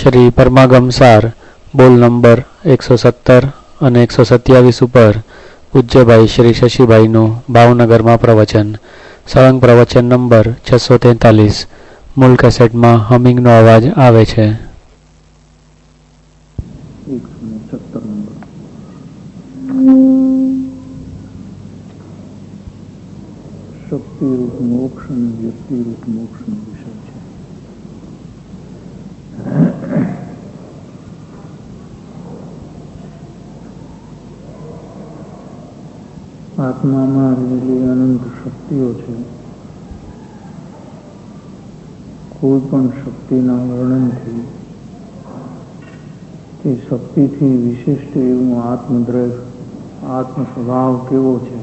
શ્રી પરમાગમ સાર બોલ નંબર 117 અને 127 ઉપર પૂજ્યભાઈ શ્રી શશીભાઈનું ભાવનગરમાં પ્રવચન. સળંગ પ્રવચન નંબર 643. મૂળ કેસેટમાં હમિંગનો અવાજ આવે છે. 117 નંબર. શક્તિરૂપ મોક્ષ અને વ્યક્તિરૂપ મોક્ષનો વિષય છે. આત્મામાં રહેલી અનંત શક્તિઓ છે. કોઈ પણ શક્તિના વર્ણનથી તે શક્તિથી વિશિષ્ટ એવું આત્મદ્રવ્ય, આત્મ સ્વભાવ કેવો છે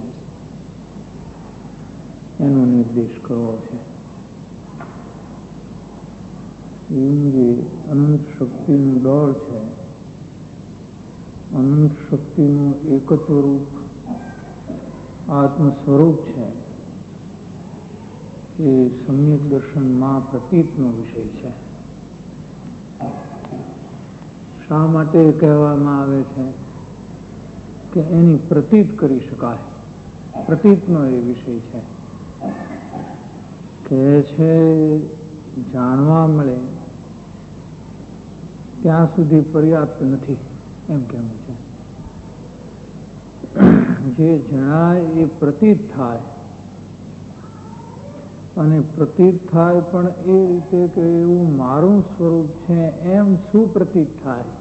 એનો નિર્દેશ કરવો છે. એવું જે અનંત શક્તિનું દળ છે, અનંત શક્તિનું એકત્વ રૂપ આત્મ સ્વરૂપ છે, એ સમ્યક દર્શનમાં પ્રતીતનો વિષય છે. શા માટે કહેવામાં આવે છે કે એની પ્રતીત કરી શકાય? પ્રતીતનો એ વિષય છે. કહે છે જાણવા મળે ત્યાં સુધી પર્યાપ્ત નથી, એમ કહેવું છે. જે જણાય એ પ્રતીત થાય, અને પ્રતીત થાય પણ એ રીતે કે એવું મારું સ્વરૂપ છે એમ સુપ્રતીત થાય,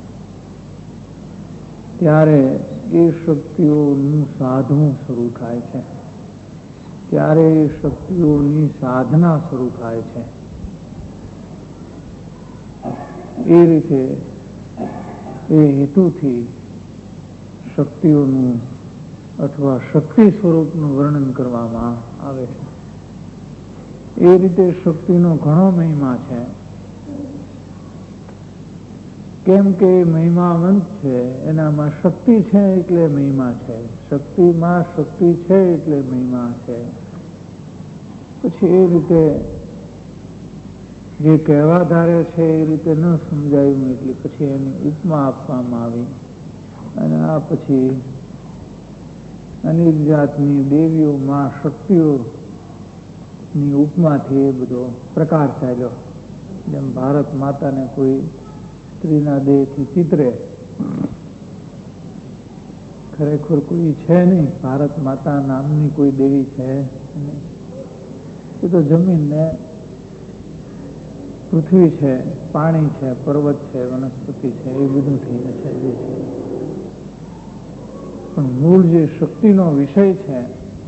ત્યારે એ શક્તિઓનું સાધવું શરૂ થાય છે. ત્યારે એ શક્તિઓની સાધના શરૂ થાય છે. એ રીતે એ હેતુથી શક્તિઓનું અથવા શક્તિ સ્વરૂપનું વર્ણન કરવામાં આવે છે. એ રીતે શક્તિનો ઘણો મહિમા છે. કેમ કે મહિમાવંત છે, એનામાં શક્તિ છે એટલે મહિમા છે, શક્તિમાં શક્તિ છે એટલે મહિમા છે. પછી એ રીતે જે કહેવા ધારે છે એ રીતે ન સમજાયું એટલે પછી એની ઉપમા આપવામાં આવી, અને આ પછી અનેક જાતની દેવીઓમાં શક્તિઓની ઉપમાથી એ બધો પ્રકાર ચાલ્યો. જેમ ભારત માતાને કોઈ સ્ત્રીના દેહથી ચિતરે, ખરેખર કોઈ છે નહીં, ભારત માતા નામની કોઈ દેવી છે નહીં. એ તો જમીન ને પૃથ્વી છે, પાણી છે, પર્વત છે, વનસ્પતિ છે, એ બધું થઈને છે જે છે. પણ મૂળ જે શક્તિનો વિષય છે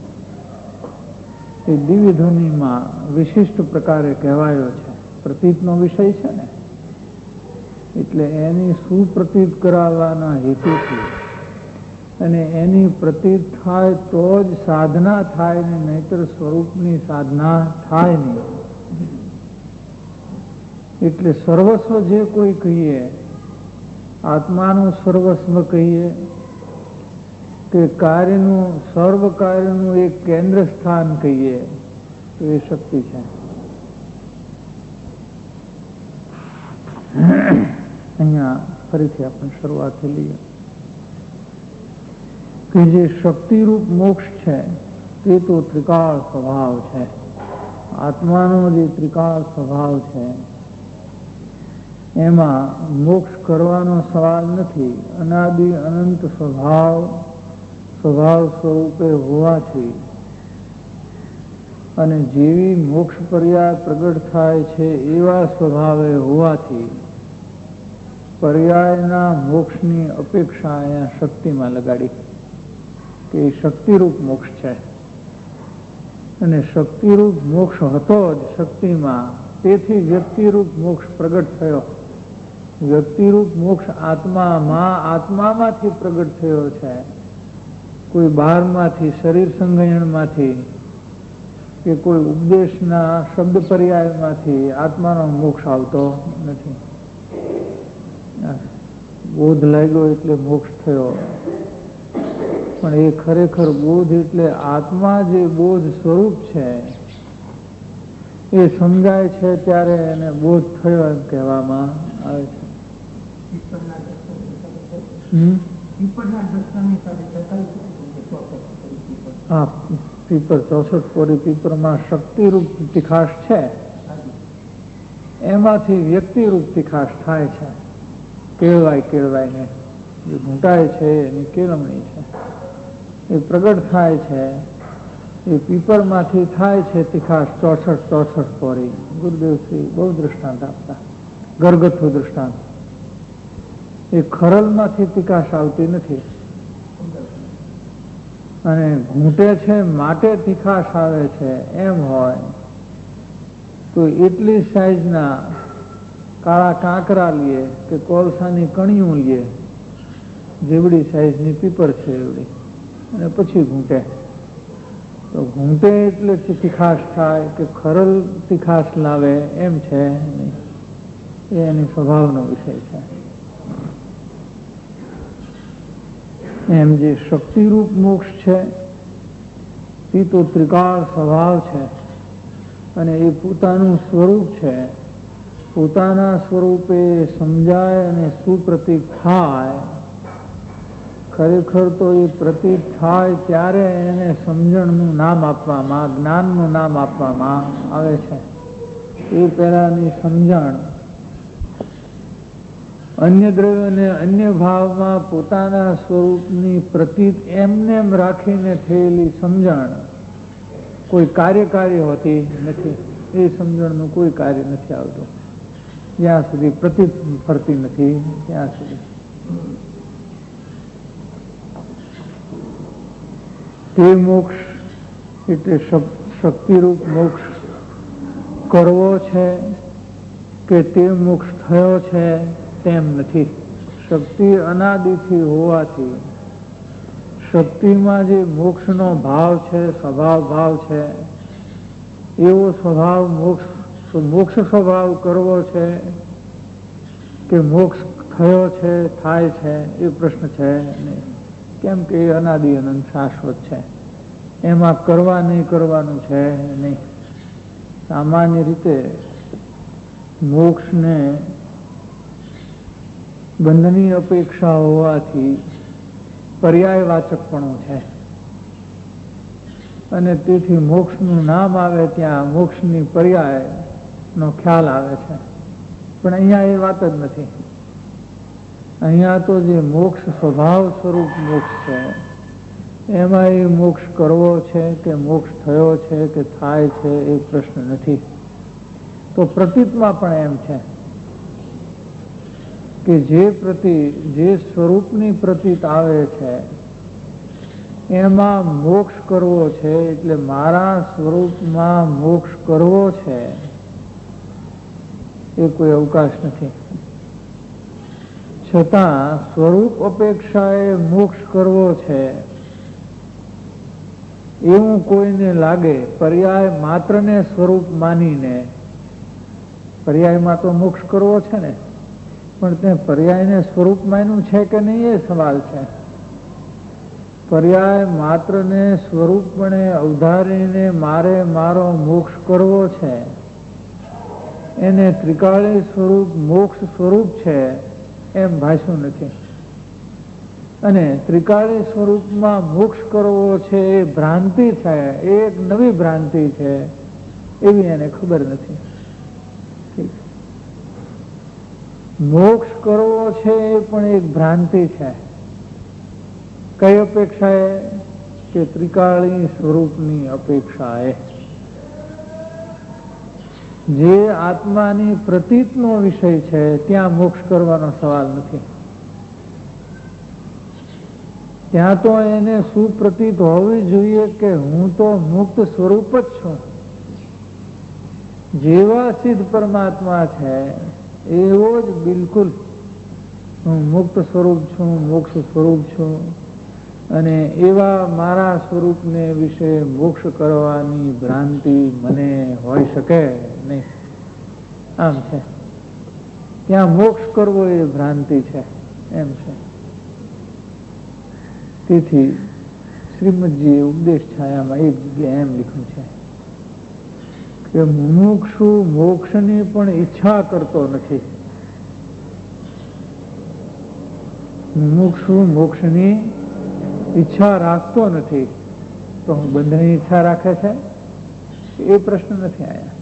એ દિવ્ય ધ્વનિમાં વિશિષ્ટ પ્રકારે કહેવાયો છે. પ્રતીતનો વિષય છે ને, એટલે એની સુપ્રતીત કરાવવાના હેતુથી, અને એની પ્રતીત થાય તો જ સાધના થાય ને, નહીતર સ્વરૂપની સાધના થાય નહીં. એટલે સર્વસ્વ જે કોઈ કહીએ, આત્માનું સર્વસ્વ કહીએ, કે કાર્યનું સર્વ કાર્યનું એક કેન્દ્ર સ્થાન કહીએ, તો એ શક્તિ છે. અહીંયા ફરીથી આપણે શરૂઆતથી લઈએ કે જે શક્તિરૂપ મોક્ષ છે તે તો ત્રિકાળ સ્વભાવ છે. આત્માનો જે ત્રિકાળ સ્વભાવ છે એમાં મોક્ષ કરવાનો સવાલ નથી. અનાદિ અનંત સ્વભાવ સ્વરૂપે હોવાથી, અને જેવી મોક્ષ પર્યાય પ્રગટ થાય છે એવા સ્વભાવે હોવાથી, પર્યાયના મોક્ષની અપેક્ષા અહીંયા શક્તિમાં લગાડી કે એ શક્તિરૂપ મોક્ષ છે. અને શક્તિરૂપ મોક્ષ હતો જ શક્તિમાં, તેથી વ્યક્તિરૂપ મોક્ષ પ્રગટ થયો. વ્યક્તિરૂપ મોક્ષ આત્મામાંથી પ્રગટ થયો છે. કોઈ બહારમાંથી, શરીર સંગયણમાંથી, કે કોઈ ઉપદેશના શબ્દ પર્યાયમાંથી આત્માનો મોક્ષ આવતો નથી. બોધ લાગ્યો એટલે મોક્ષ થયો, પણ એ ખરેખર બોધ એટલે આત્મા જે બોધ સ્વરૂપ છે એ સમજાય છે ત્યારે એને બોધ થયો એમ કહેવામાં આવે છે. હા, પીપર 64 કોરી પીપરમાં શક્તિરૂપ તીખાશ છે, એમાંથી વ્યક્તિરૂપ તીખાશ થાય છે. કેળવાઈને જે ઘૂંટાય છે એની કેળવણી છે, એ પ્રગટ થાય છે. એ પીપરમાંથી થાય છે તીખાશ 64 કોરી. ગુરુદેવશ્રી બહુ દૃષ્ટાંત આપતા, ઘરગથ્થુ દૃષ્ટાંત. એ ખરલમાંથી તીખાશ આવતી નથી, અને ઘૂંટે છે માટે તીખાશ આવે છે એમ હોય તો એટલી સાઈઝના કાળા કાંકરા લઈએ કે કોલસાની કણીઓ લઈએ, જેવડી સાઈઝની પીપર છે એવડી, અને પછી ઘૂંટે. તો ઘૂંટે એટલે તીખાશ થાય કે ખરલ તીખાશ લાવે એમ છે નહીં, એ એની સ્વભાવનો વિષય છે. એમ જે શક્તિરૂપ મોક્ષ છે તે તો ત્રિકાળ સ્વભાવ છે, અને એ પોતાનું સ્વરૂપ છે. પોતાના સ્વરૂપે સમજાય અને સુપ્રતીત થાય. ખરેખર તો એ પ્રતીત થાય ત્યારે એને સમજણનું નામ આપવામાં, જ્ઞાનનું નામ આપવામાં આવે છે. એ પહેલાની સમજણ અન્ય દ્રવ્યને અન્ય ભાવમાં પોતાના સ્વરૂપની પ્રતીત એમનેમ રાખીને થયેલી સમજણ કોઈ કાર્યકારી હોતી નથી. એ સમજણનું કોઈ કાર્ય નથી આવતું જ્યાં સુધી પ્રતીત ફરતી નથી ત્યાં સુધી. તે મોક્ષ એટલે શક્તિરૂપ મોક્ષ કરવો છે કે તે મોક્ષ થયો છે તેમ નથી. શક્તિ અનાદિથી હોવાથી શક્તિમાં જે મોક્ષનો ભાવ છે, સ્વભાવ ભાવ છે, એવો સ્વભાવ મોક્ષ સ્વભાવ કરવો છે કે મોક્ષ થયો છે, થાય છે, એ પ્રશ્ન છે નહીં. કેમ કે એ અનાદિ અનંત શાશ્વત છે, એમાં કરવા નહીં કરવાનું છે નહીં. સામાન્ય રીતે મોક્ષને બંધની અપેક્ષા હોવાથી પર્યાયવાચકપણું છે, અને તેથી મોક્ષનું નામ આવે ત્યાં મોક્ષની પર્યાયનો ખ્યાલ આવે છે. પણ અહીંયા એ વાત જ નથી. અહીંયા તો જે મોક્ષ સ્વભાવ સ્વરૂપ મોક્ષ છે, એમાં એ મોક્ષ કરવો છે કે મોક્ષ થયો છે કે થાય છે એ પ્રશ્ન નથી. તો પ્રતીતમાં પણ એમ છે કે જે સ્વરૂપની પ્રતીત આવે છે એમાં મોક્ષ કરવો છે, એટલે મારા સ્વરૂપમાં મોક્ષ કરવો છે, એ કોઈ અવકાશ નથી. છતાં સ્વરૂપ અપેક્ષાએ મોક્ષ કરવો છે એવું કોઈને લાગે, પર્યાય માત્રને સ્વરૂપ માનીને, પર્યાયમાં તો મોક્ષ કરવો છે ને, પણ તે પર્યાયને સ્વરૂપ માન્યું છે કે નહીં એ સવાલ છે. પર્યાય માત્રને સ્વરૂપપણે અવધારીને મારે મારો મોક્ષ કરવો છે, એને ત્રિકાળી સ્વરૂપ મોક્ષ સ્વરૂપ છે એમ ભાષ્યું નથી. અને ત્રિકાળી સ્વરૂપમાં મોક્ષ કરવો છે એ ભ્રાંતિ છે, એ એક નવી ભ્રાંતિ છે, એવી એને ખબર નથી. મોક્ષ કરવો છે એ પણ એક ભ્રાંતિ છે. કઈ અપેક્ષાએ? કે ત્રિકાળી સ્વરૂપની અપેક્ષાએ. જે આત્માની પ્રતીતનો વિષય છે ત્યાં મોક્ષ કરવાનો સવાલ નથી. ત્યાં તો એને સુપ્રતીત હોવી જોઈએ કે હું તો મુક્ત સ્વરૂપ જ છું. જેવા સિદ્ધ પરમાત્મા છે એવો જ બિલકુલ હું મુક્ત સ્વરૂપ છું, મોક્ષ સ્વરૂપ છું, અને એવા મારા સ્વરૂપને વિશે મોક્ષ કરવાની ભ્રાંતિ મને હોઈ શકે નહીં. આમ છે, ત્યાં મોક્ષ કરવો એ ભ્રાંતિ છે એમ છે. તેથી શ્રીમદજીએ ઉપદેશ છાયામાં એક જગ્યાએ એમ લખ્યું છે કે મુમુક્ષુ મોક્ષની પણ ઈચ્છા કરતો નથી. મુમુક્ષુ મોક્ષની ઈચ્છા રાખતો નથી તો હું બંધની ઈચ્છા રાખે છે એ પ્રશ્ન નથી આયા.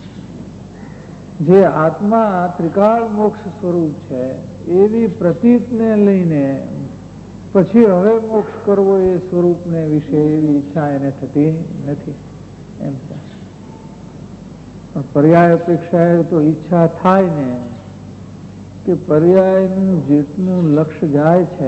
જે આત્મા ત્રિકાળ મોક્ષ સ્વરૂપ છે એવી પ્રતીતને લઈને પછી હવે મોક્ષ કરવો એ સ્વરૂપને વિશે એવી ઈચ્છા એને થતી નથી એમ છે. પણ પર્યાય અપેક્ષાએ તો ઈચ્છા થાય ને કે પર્યાયનું જેટલું લક્ષ્ય જાય છે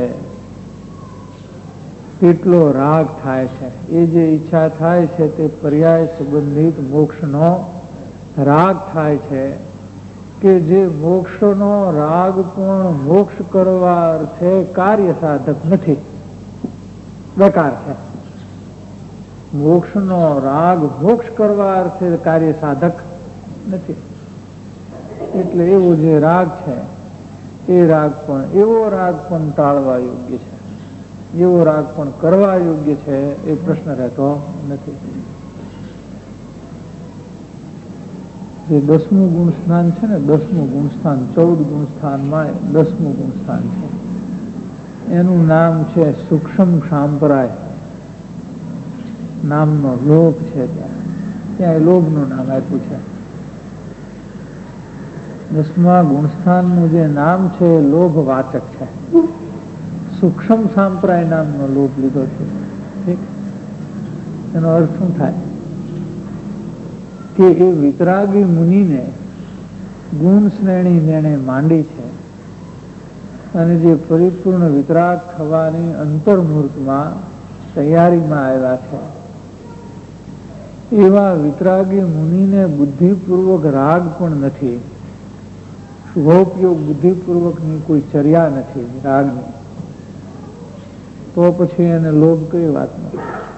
તેટલો રાગ થાય છે. એ જે ઈચ્છા થાય છે તે પર્યાય સંબંધિત મોક્ષનો રાગ થાય છે કે જે મોક્ષનો રાગ પણ મોક્ષ કરવા અર્થે કાર્ય સાધક નથી, પ્રકાર છે. મોક્ષનો રાગ મોક્ષ કરવા અર્થે કાર્ય સાધક નથી. એટલે એવો જે રાગ છે એ રાગ પણ એવો રાગ પણ ટાળવા યોગ્ય છે, એવો રાગ પણ કરવા યોગ્ય છે એ પ્રશ્ન રહેતો નથી. જે 10મું ગુણસ્થાન છે ને, 10મું ગુણસ્થાન, 14 ગુણસ્થાનમાં 10મું ગુણસ્થાન છે, એનું નામ છે સૂક્ષ્મ સાંપ્રાય નામનો લોભ છે. ત્યાં લોભનું નામ આપ્યું છે. 10મા ગુણસ્થાનનું જે નામ છે એ લોભવાચક છે. સૂક્ષ્મ સાંપ્રાય નામનો લોભ લીધો છે. ઠીક, એનો અર્થ શું થાય કે એ વિતરાગી મુનિને ગુણ શ્રેણી જેણે માંડી છે અને જે પરિપૂર્ણ વિતરાગ થવાની અંતર્મુહૂર્તમાં તૈયારીમાં આવ્યા છે એવા વિતરાગી મુનિને બુદ્ધિપૂર્વક રાગ પણ નથી, શુભોપયોગ બુદ્ધિપૂર્વકની કોઈ ચર્યા નથી રાગની, તો પછી એને લોભ કઈ વાતનો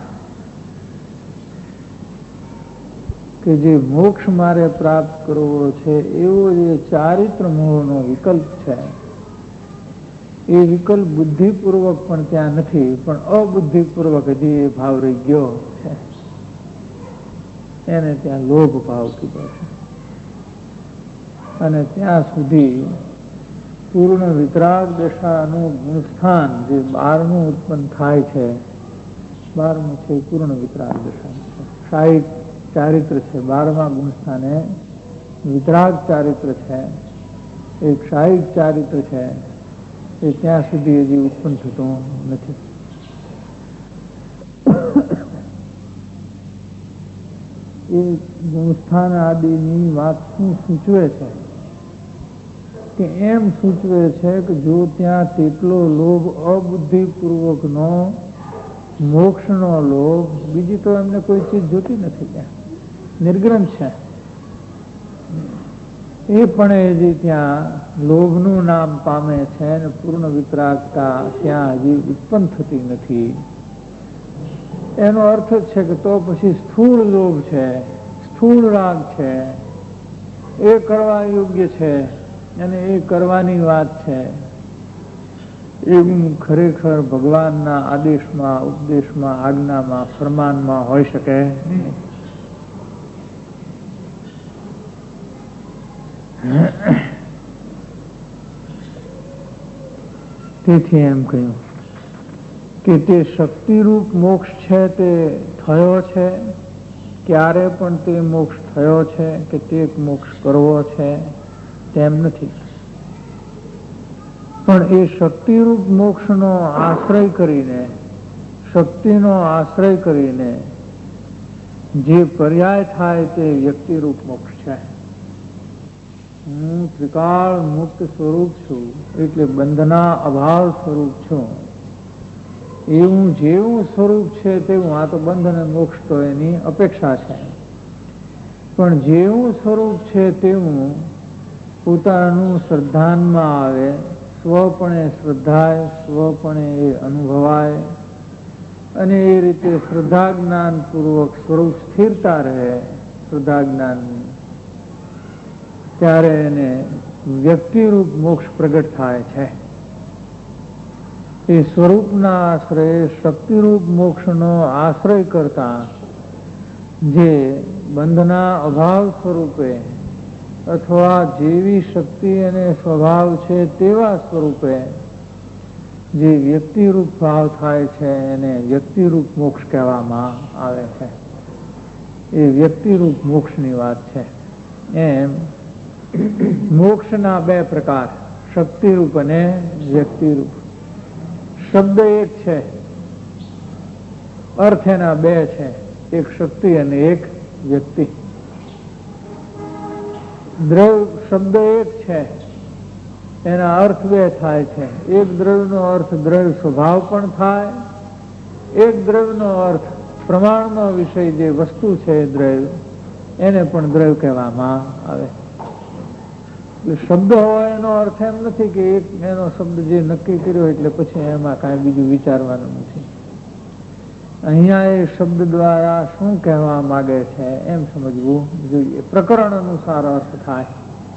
કે જે મોક્ષ મારે પ્રાપ્ત કરવો છે એવો જે ચારિત્ર મોહનો વિકલ્પ છે એ વિકલ્પ બુદ્ધિપૂર્વક પણ ત્યાં નથી, પણ અબુદ્ધિપૂર્વક હજી એ ભાવ રહી ગયો છે, એને ત્યાં લોભ ભાવ કીધો છે. અને ત્યાં સુધી પૂર્ણ વિતરાગ દશાનું ગુણસ્થાન જે 12મું ઉત્પન્ન થાય છે, 12મું છે પૂર્ણ વિતરાગ દશા છે, સાહિક ચારિત્ર છે. 12મા ગુણસ્થાને વિતરાગ ચારિત્ર છે, એક સાહિક ચારિત્ર છે, એ ત્યાં સુધી હજી ઉત્પન્ન થતું નથી. એ ગુણસ્થાન આદિની વાત શું સૂચવે છે કે એમ સૂચવે છે કે જો ત્યાં તેટલો લોભ અબુદ્ધિપૂર્વકનો મોક્ષનો લોભ, બીજી તો એમને કોઈ ચીજ જોતી નથી, ત્યાં નિર્ગ્રંથ છે, એ પણ હજી ત્યાં લોભનું નામ પામે છે અને પૂર્ણ વિતરાગતા ત્યાં હજી ઉત્પન્ન થતી નથી. એનો અર્થ જ છે કે તો પછી સ્થૂળ લોભ છે, સ્થૂળ રાગ છે, એ કરવા યોગ્ય છે અને એ કરવાની વાત છે. એવું ખરેખર ભગવાનના આદેશમાં, ઉપદેશમાં, આજ્ઞામાં, ફરમાનમાં હોઈ શકે નહીં. તેથી એમ કહ્યું કે તે શક્તિરૂપ મોક્ષ છે તે થયો છે, ક્યારે પણ તે મોક્ષ થયો છે કે તે મોક્ષ કરવો છે તેમ નથી, પણ એ શક્તિરૂપ મોક્ષનો આશ્રય કરીને, શક્તિનો આશ્રય કરીને જે પર્યાય થાય તે વ્યક્તિરૂપ મોક્ષ છે. હું ત્રિકાળ મુક્ત સ્વરૂપ છું એટલે બંધના અભાવ સ્વરૂપ છું, એવું જેવું સ્વરૂપ છે તેવું, આ તો બંધ અને મોક્ષ તો એની અપેક્ષા છે, પણ જેવું સ્વરૂપ છે તેવું પોતાનું શ્રદ્ધાનમાં આવે, સ્વપણે શ્રદ્ધાય, સ્વપણે એ અનુભવાય અને એ રીતે શ્રદ્ધા જ્ઞાન પૂર્વક સ્વરૂપ સ્થિરતા રહે શ્રદ્ધા જ્ઞાનની, ત્યારે એને વ્યક્તિરૂપ મોક્ષ પ્રગટ થાય છે. એ સ્વરૂપના આશ્રય શક્તિરૂપ મોક્ષનો આશ્રય કરતા જે બંધના અભાવ સ્વરૂપે અથવા જેવી શક્તિ અને સ્વભાવ છે તેવા સ્વરૂપે જે વ્યક્તિરૂપ ભાવ થાય છે એને વ્યક્તિરૂપ મોક્ષ કહેવામાં આવે છે. એ વ્યક્તિરૂપ મોક્ષની વાત છે. એમ મોક્ષના બે પ્રકાર, શક્તિરૂપ અને વ્યક્તિરૂપ. શબ્દ એક છે, અર્થ એના બે છે, એક શક્તિ અને એક વ્યક્તિ. દ્રવ્ય શબ્દ એક છે, એના અર્થ બે થાય છે. એક દ્રવ્યનો અર્થ દ્રવ્ય સ્વભાવ પણ થાય, એક દ્રવ્યનો અર્થ પ્રમાણનો વિષય જે વસ્તુ છે દ્રવ્ય, એને પણ દ્રવ્ય કહેવામાં આવે. શબ્દ હોય એનો અર્થ એમ નથી કે એક એનો શબ્દ જે નક્કી કર્યો એટલે પછી એમાં કાંઈ બીજું વિચારવાનું નથી. અહીંયા એ શબ્દ દ્વારા શું કહેવા માંગે છે એમ સમજવું જોઈએ. પ્રકરણ અનુસાર અર્થ થાય.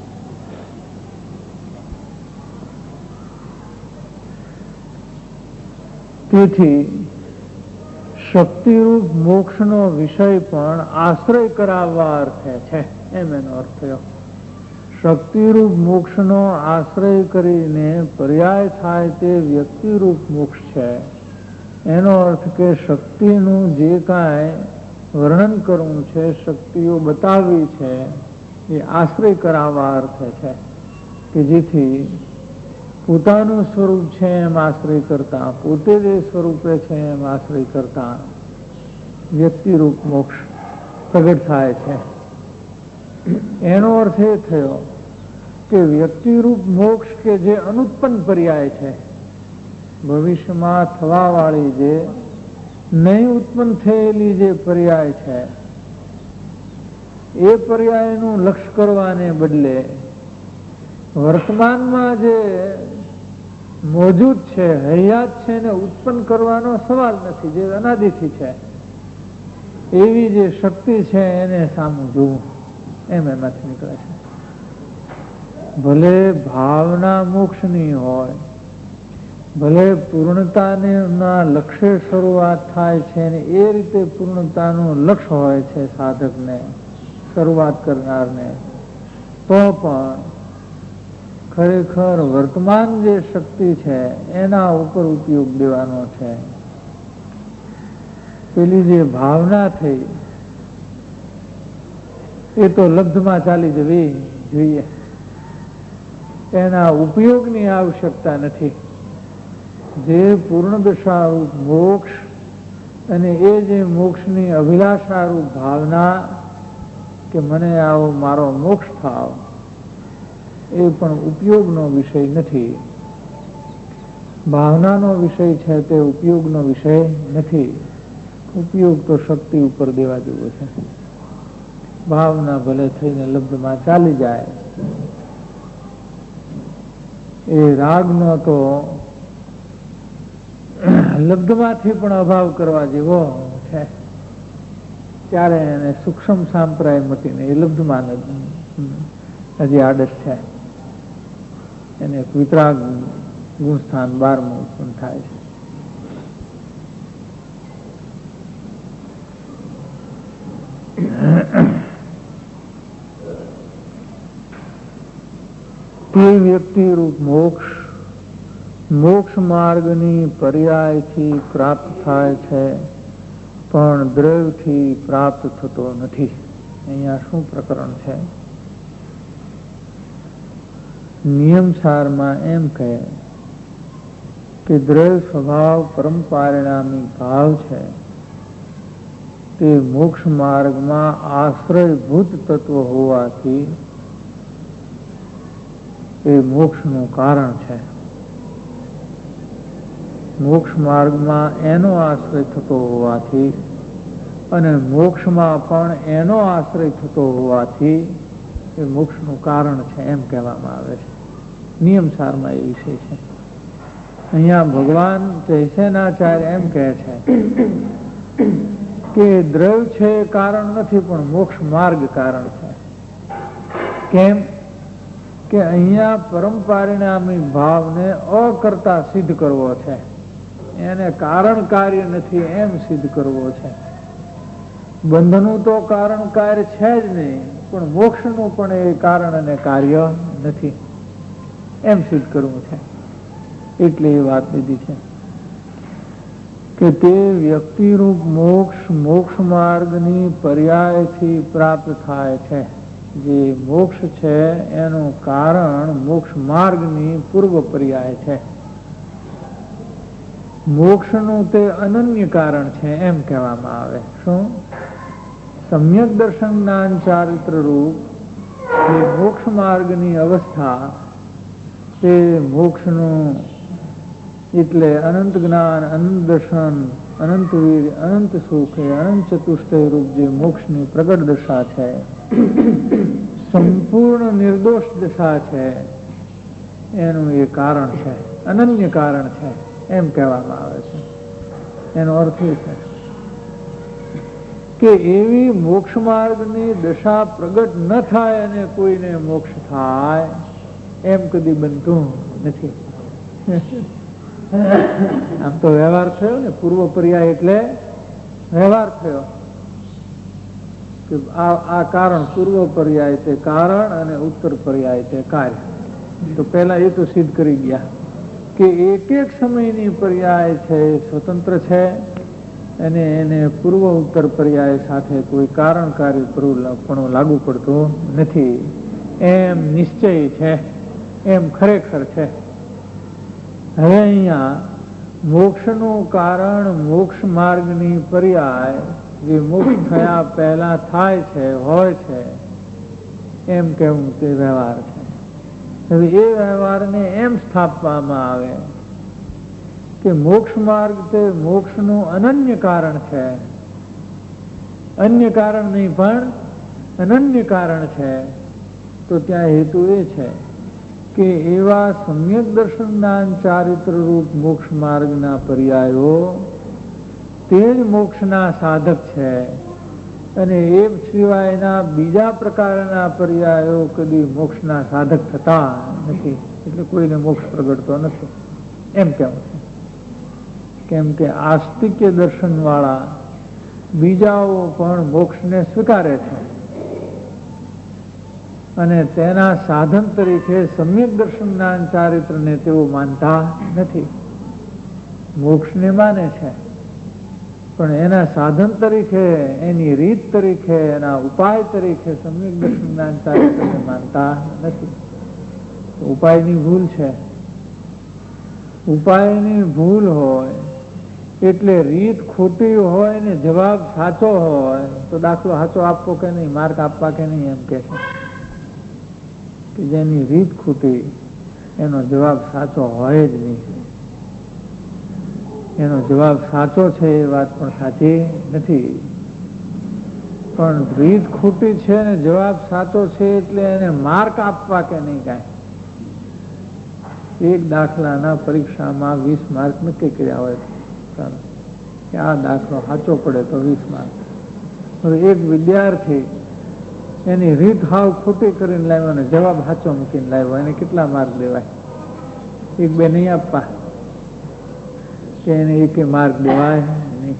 તેથી શક્તિરૂપ મોક્ષનો વિષય પણ આશ્રય કરાવવા અર્થે છે, એમ એનો અર્થ થયો. શક્તિરૂપ મોક્ષનો આશ્રય કરીને પર્યાય થાય તે વ્યક્તિરૂપ મોક્ષ છે. એનો અર્થ કે શક્તિનું જે કાંઈ વર્ણન કરવું છે, શક્તિઓ બતાવવી છે, એ આશ્રય કરાવવા અર્થે છે કે જેથી પોતાનું સ્વરૂપ છે એમ આશ્રય કરતા, પોતે જે સ્વરૂપે છે એમ આશ્રય કરતા વ્યક્તિરૂપ મોક્ષ પ્રગટ થાય છે. એનો અર્થ એ થયો કે વ્યક્તિરૂપ મોક્ષ કે જે અનુત્પન્ન પર્યાય છે, ભવિષ્યમાં થવા વાળી જે નહીં ઉત્પન્ન થયેલી જે પર્યાય છે, એ પર્યાયનું લક્ષ્ય કરવાને બદલે વર્તમાનમાં જે મોજૂદ છે, હયાત છે, ને ઉત્પન્ન કરવાનો સવાલ નથી, જે અનાદિથી છે, એવી જે શક્તિ છે એને સામું જોવું, એમ એમાંથી નીકળે છે. ભલે ભાવના મોક્ષની હોય, ભલે પૂર્ણતાના લક્ષ્ય શરૂઆત થાય છે ને એ રીતે પૂર્ણતાનું લક્ષ્ય હોય છે સાધકને, શરૂઆત કરનારને, તો પણ ખરેખર વર્તમાન જે શક્તિ છે એના ઉપર ઉપયોગ દેવાનો છે. પેલી જે ભાવના થઈ એ તો લબ્ધમાં ચાલી જવી જોઈએ, એના ઉપયોગની આવશ્યકતા નથી. જે પૂર્ણ દશારૂપ મોક્ષ અને એ જે મોક્ષની અભિલાષારૂપ ભાવના કે મને આવો મારો મોક્ષ થાવ, એ પણ ઉપયોગનો વિષય નથી. ભાવનાનો વિષય છે તે ઉપયોગનો વિષય નથી. ઉપયોગ તો શક્તિ ઉપર દેવા જેવો છે. ભાવના ભલે થઈને લબ્ધમાં ચાલી જાય, એ રાગનો તો લબ્ધમાંથી પણ અભાવ કરવા જેવો છે. ત્યારે એને સૂક્ષ્મ સાંપ્રાય મતીને એ લબ્ધમાં હજી આદત છે, એને વિતરાગ ગુણસ્થાન 12મું ઉત્પન્ન થાય છે. તે વ્યક્તિરૂપ મોક્ષ મોક્ષ માર્ગની પર્યાયથી પ્રાપ્ત થાય છે, પણ દ્રવ્યથી પ્રાપ્ત થતો નથી. અહીંયા શું પ્રકરણ છે? નિયમસારમાં એમ કહે કે દ્રવ્ય સ્વભાવ પરમ પારિણામી ભાવ છે, તે મોક્ષ માર્ગમાં આશ્રયભૂત તત્વ હોવાથી એ મોક્ષનું કારણ છે. મોક્ષ માર્ગમાં એનો આશ્રય થતો હોવાથી અને મોક્ષમાં પણ એનો આશ્રય થતો હોવાથી એ મોક્ષનું કારણ છે, એમ કહેવામાં આવે છે. નિયમસારમાં એ વિષય છે. અહીંયા ભગવાન ચૈતન્યાચાર્ય એમ કહે છે કે દ્રવ્ય છે કારણ નથી, પણ મોક્ષ માર્ગ કારણ છે. કેમ કે અહીંયા પરમ પારિણામી ભાવને અકર્તા સિદ્ધ કરવો છે, એને કારણ કાર્ય નથી એમ સિદ્ધ કરવો છે. બંધનું તો કારણ કાર્ય છે જ નહીં, પણ મોક્ષનું પણ એ કારણ અને કાર્ય નથી એમ સિદ્ધ કરવું છે. એટલે એ વાત લીધી છે કે તે વ્યક્તિરૂપ મોક્ષ માર્ગની પર્યાયથી પ્રાપ્ત થાય છે. જે મોક્ષ છે એનું કારણ મોક્ષ માર્ગની પૂર્વ પર્યાય છે. મોક્ષનું તે અનન્ય કારણ છે એમ કહેવામાં આવે. શું? સમ્યક દર્શન જ્ઞાન ચારિત્ર રૂપ એ મોક્ષ માર્ગની અવસ્થા તે મોક્ષનું એટલે અનંત જ્ઞાન, અનંત દર્શન, અનંત વીર, અનંત સુખ એ અનંત ચતુષ્ટય રૂપ જે મોક્ષની પ્રગટ દશા છે, સંપૂર્ણ નિર્દોષ દશા છે, એનું એ કારણ છે, અનન્ય કારણ છે એમ કહેવામાં આવે છે. એનો અર્થ એ છે કે એવી મોક્ષ માર્ગની દશા પ્રગટ ન થાય અને કોઈને મોક્ષ થાય એમ કદી બનતું નથી. આમ તો વ્યવહાર થયો ને, પૂર્વ પર્યાય એટલે વ્યવહાર થયો કે આ કારણ પૂર્વ પર્યાય તે કારણ અને ઉત્તર પર્યાય તે કાર્ય. તો પેલા એ તો સિદ્ધ કરી ગયા કે એક એક સમયની પર્યાય છે સ્વતંત્ર છે અને એને પૂર્વ ઉત્તર પર્યાય સાથે કોઈ કારણ કાર્ય પણ લાગુ પડતું નથી એમ નિશ્ચય છે, એમ ખરેખર છે. હવે અહીંયા મોક્ષનું કારણ મોક્ષ માર્ગની પર્યાય જે મોક્ષ થયા પહેલા થાય છે, હોય છે એમ કેવું તે વ્યવહાર છે. હવે એ વ્યવહારને એમ સ્થાપવામાં આવે કે મોક્ષ માર્ગ તે મોક્ષનું અનન્ય કારણ છે, અન્ય કારણ નહીં પણ અનન્ય કારણ છે. તો ત્યાં હેતુ એ છે કે એવા સમ્યક દર્શન જ્ઞાન ચારિત્ર રૂપ મોક્ષ માર્ગના પર્યાયો તે જ મોક્ષના સાધક છે અને એ સિવાયના બીજા પ્રકારના પર્યાયો કદી મોક્ષના સાધક થતા નથી. એટલે કોઈને મોક્ષ પ્રગટતો નથી એમ કહેવું છે. કેમ કે આસ્તિક્ય દર્શન વાળા બીજાઓ પણ મોક્ષને સ્વીકારે છે અને તેના સાધન તરીકે સમ્યક દર્શન જ્ઞાન ચારિત્રને તેઓ માનતા નથી. મોક્ષને માને છે પણ એના સાધન તરીકે, એની રીત તરીકે, એના ઉપાય તરીકે સમ્યક દર્શન જ્ઞાન ચારિત્રને માનતા નથી. ઉપાયની ભૂલ છે. ઉપાયની ભૂલ હોય એટલે રીત ખોટી હોય ને જવાબ સાચો હોય તો દાખલો સાચો આપવો કે નહીં, માર્ક આપવા કે નહીં, એમ કે છે કે જેની રીત ખોટી એનો જવાબ સાચો હોય જ નહીં. એનો જવાબ સાચો છે એ વાત પણ સાચી નથી, પણ રીત ખોટી છે ને જવાબ સાચો છે એટલે એને માર્ક આપવા કે નહીં કાંઈ. એક દાખલાના પરીક્ષામાં 20 માર્ક નક્કી કર્યા હોય કે આ દાખલો સાચો પડે તો 20 માર્ક. હવે એક વિદ્યાર્થી એની રીત હાવ ખોટી કરીને લાવ્યો ને જવાબ સાચો મૂકીને લાવ્યો, એને કેટલા માર્ક દેવાય? 1-2 નહીં આપવા કે એને 1 માર્ક દેવાય નહીં?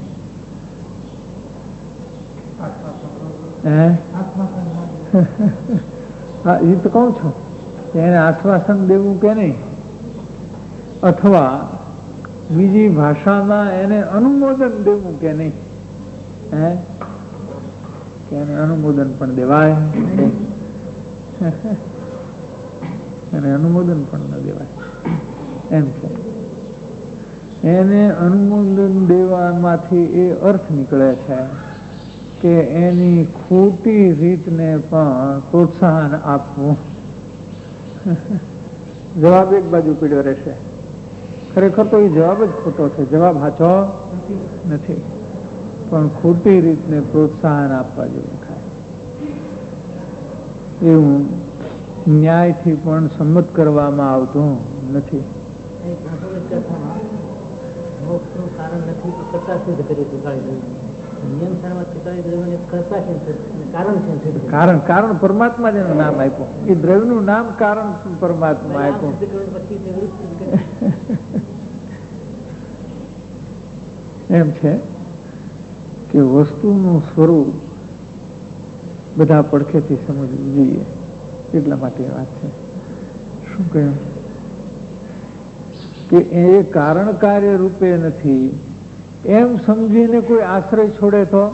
હા, એ તો કહું છું કે એને આશ્વાસન દેવું કે નહીં, અથવા બીજી ભાષામાં એને અનુમોદન દેવું કે નહીં? કે એને અનુમોદન પણ દેવાય, એને અનુમોદન પણ ન દેવાય એમ છે. એને અનુમોદન દેવામાંથી એ અર્થ નીકળે છે કે એની ખોટી રીતને પણ પ્રોત્સાહન આપવું. જવાબ એક બાજુ પીડ્યો રહેશે, ખરેખર તો એ જવાબ જ ખોટો છે, જવાબ સાચો નથી, પણ ખોટી રીતને પ્રોત્સાહન આપવા જેવું થાય. એવું ન્યાયથી પણ સંમત કરવામાં આવતું નથી. કારણ પરમાત્મા જેનું નામ આપ્યું, એ દ્રવ્યનું નામ કારણ પરમાત્મા આપ્યું. એમ છે કે વસ્તુનું સ્વરૂપ બધા પડખેથી સમજવું જોઈએ, એટલા માટે વાત છે. શું કહ્યું કે એ કારણ કાર્ય રૂપે નથી એમ સમજીને કોઈ આશ્રય છોડે તો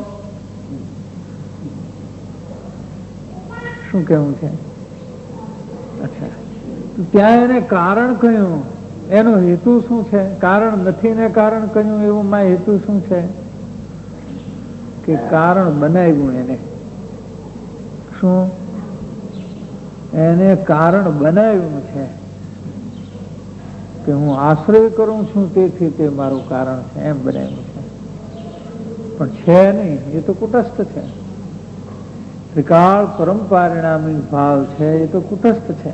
શું કહેવું છે? અચ્છા, ત્યાં એને કારણ કહ્યું, એનો હેતુ શું છે? કારણ નથી ને કારણ કહ્યું એવું માં હેતુ શું છે? કે કારણ બનાવ્યું એને. શું? એને કારણ બનાવ્યું છે કે હું આશ્રય કરું છું તેથી તે મારું કારણ છે, એમ બનાવ્યું છે. પણ છે નહીં, એ તો કુટસ્થ છે. ત્રિકાળ પરમપારિણામી ભાવ છે, એ તો કુટસ્થ છે.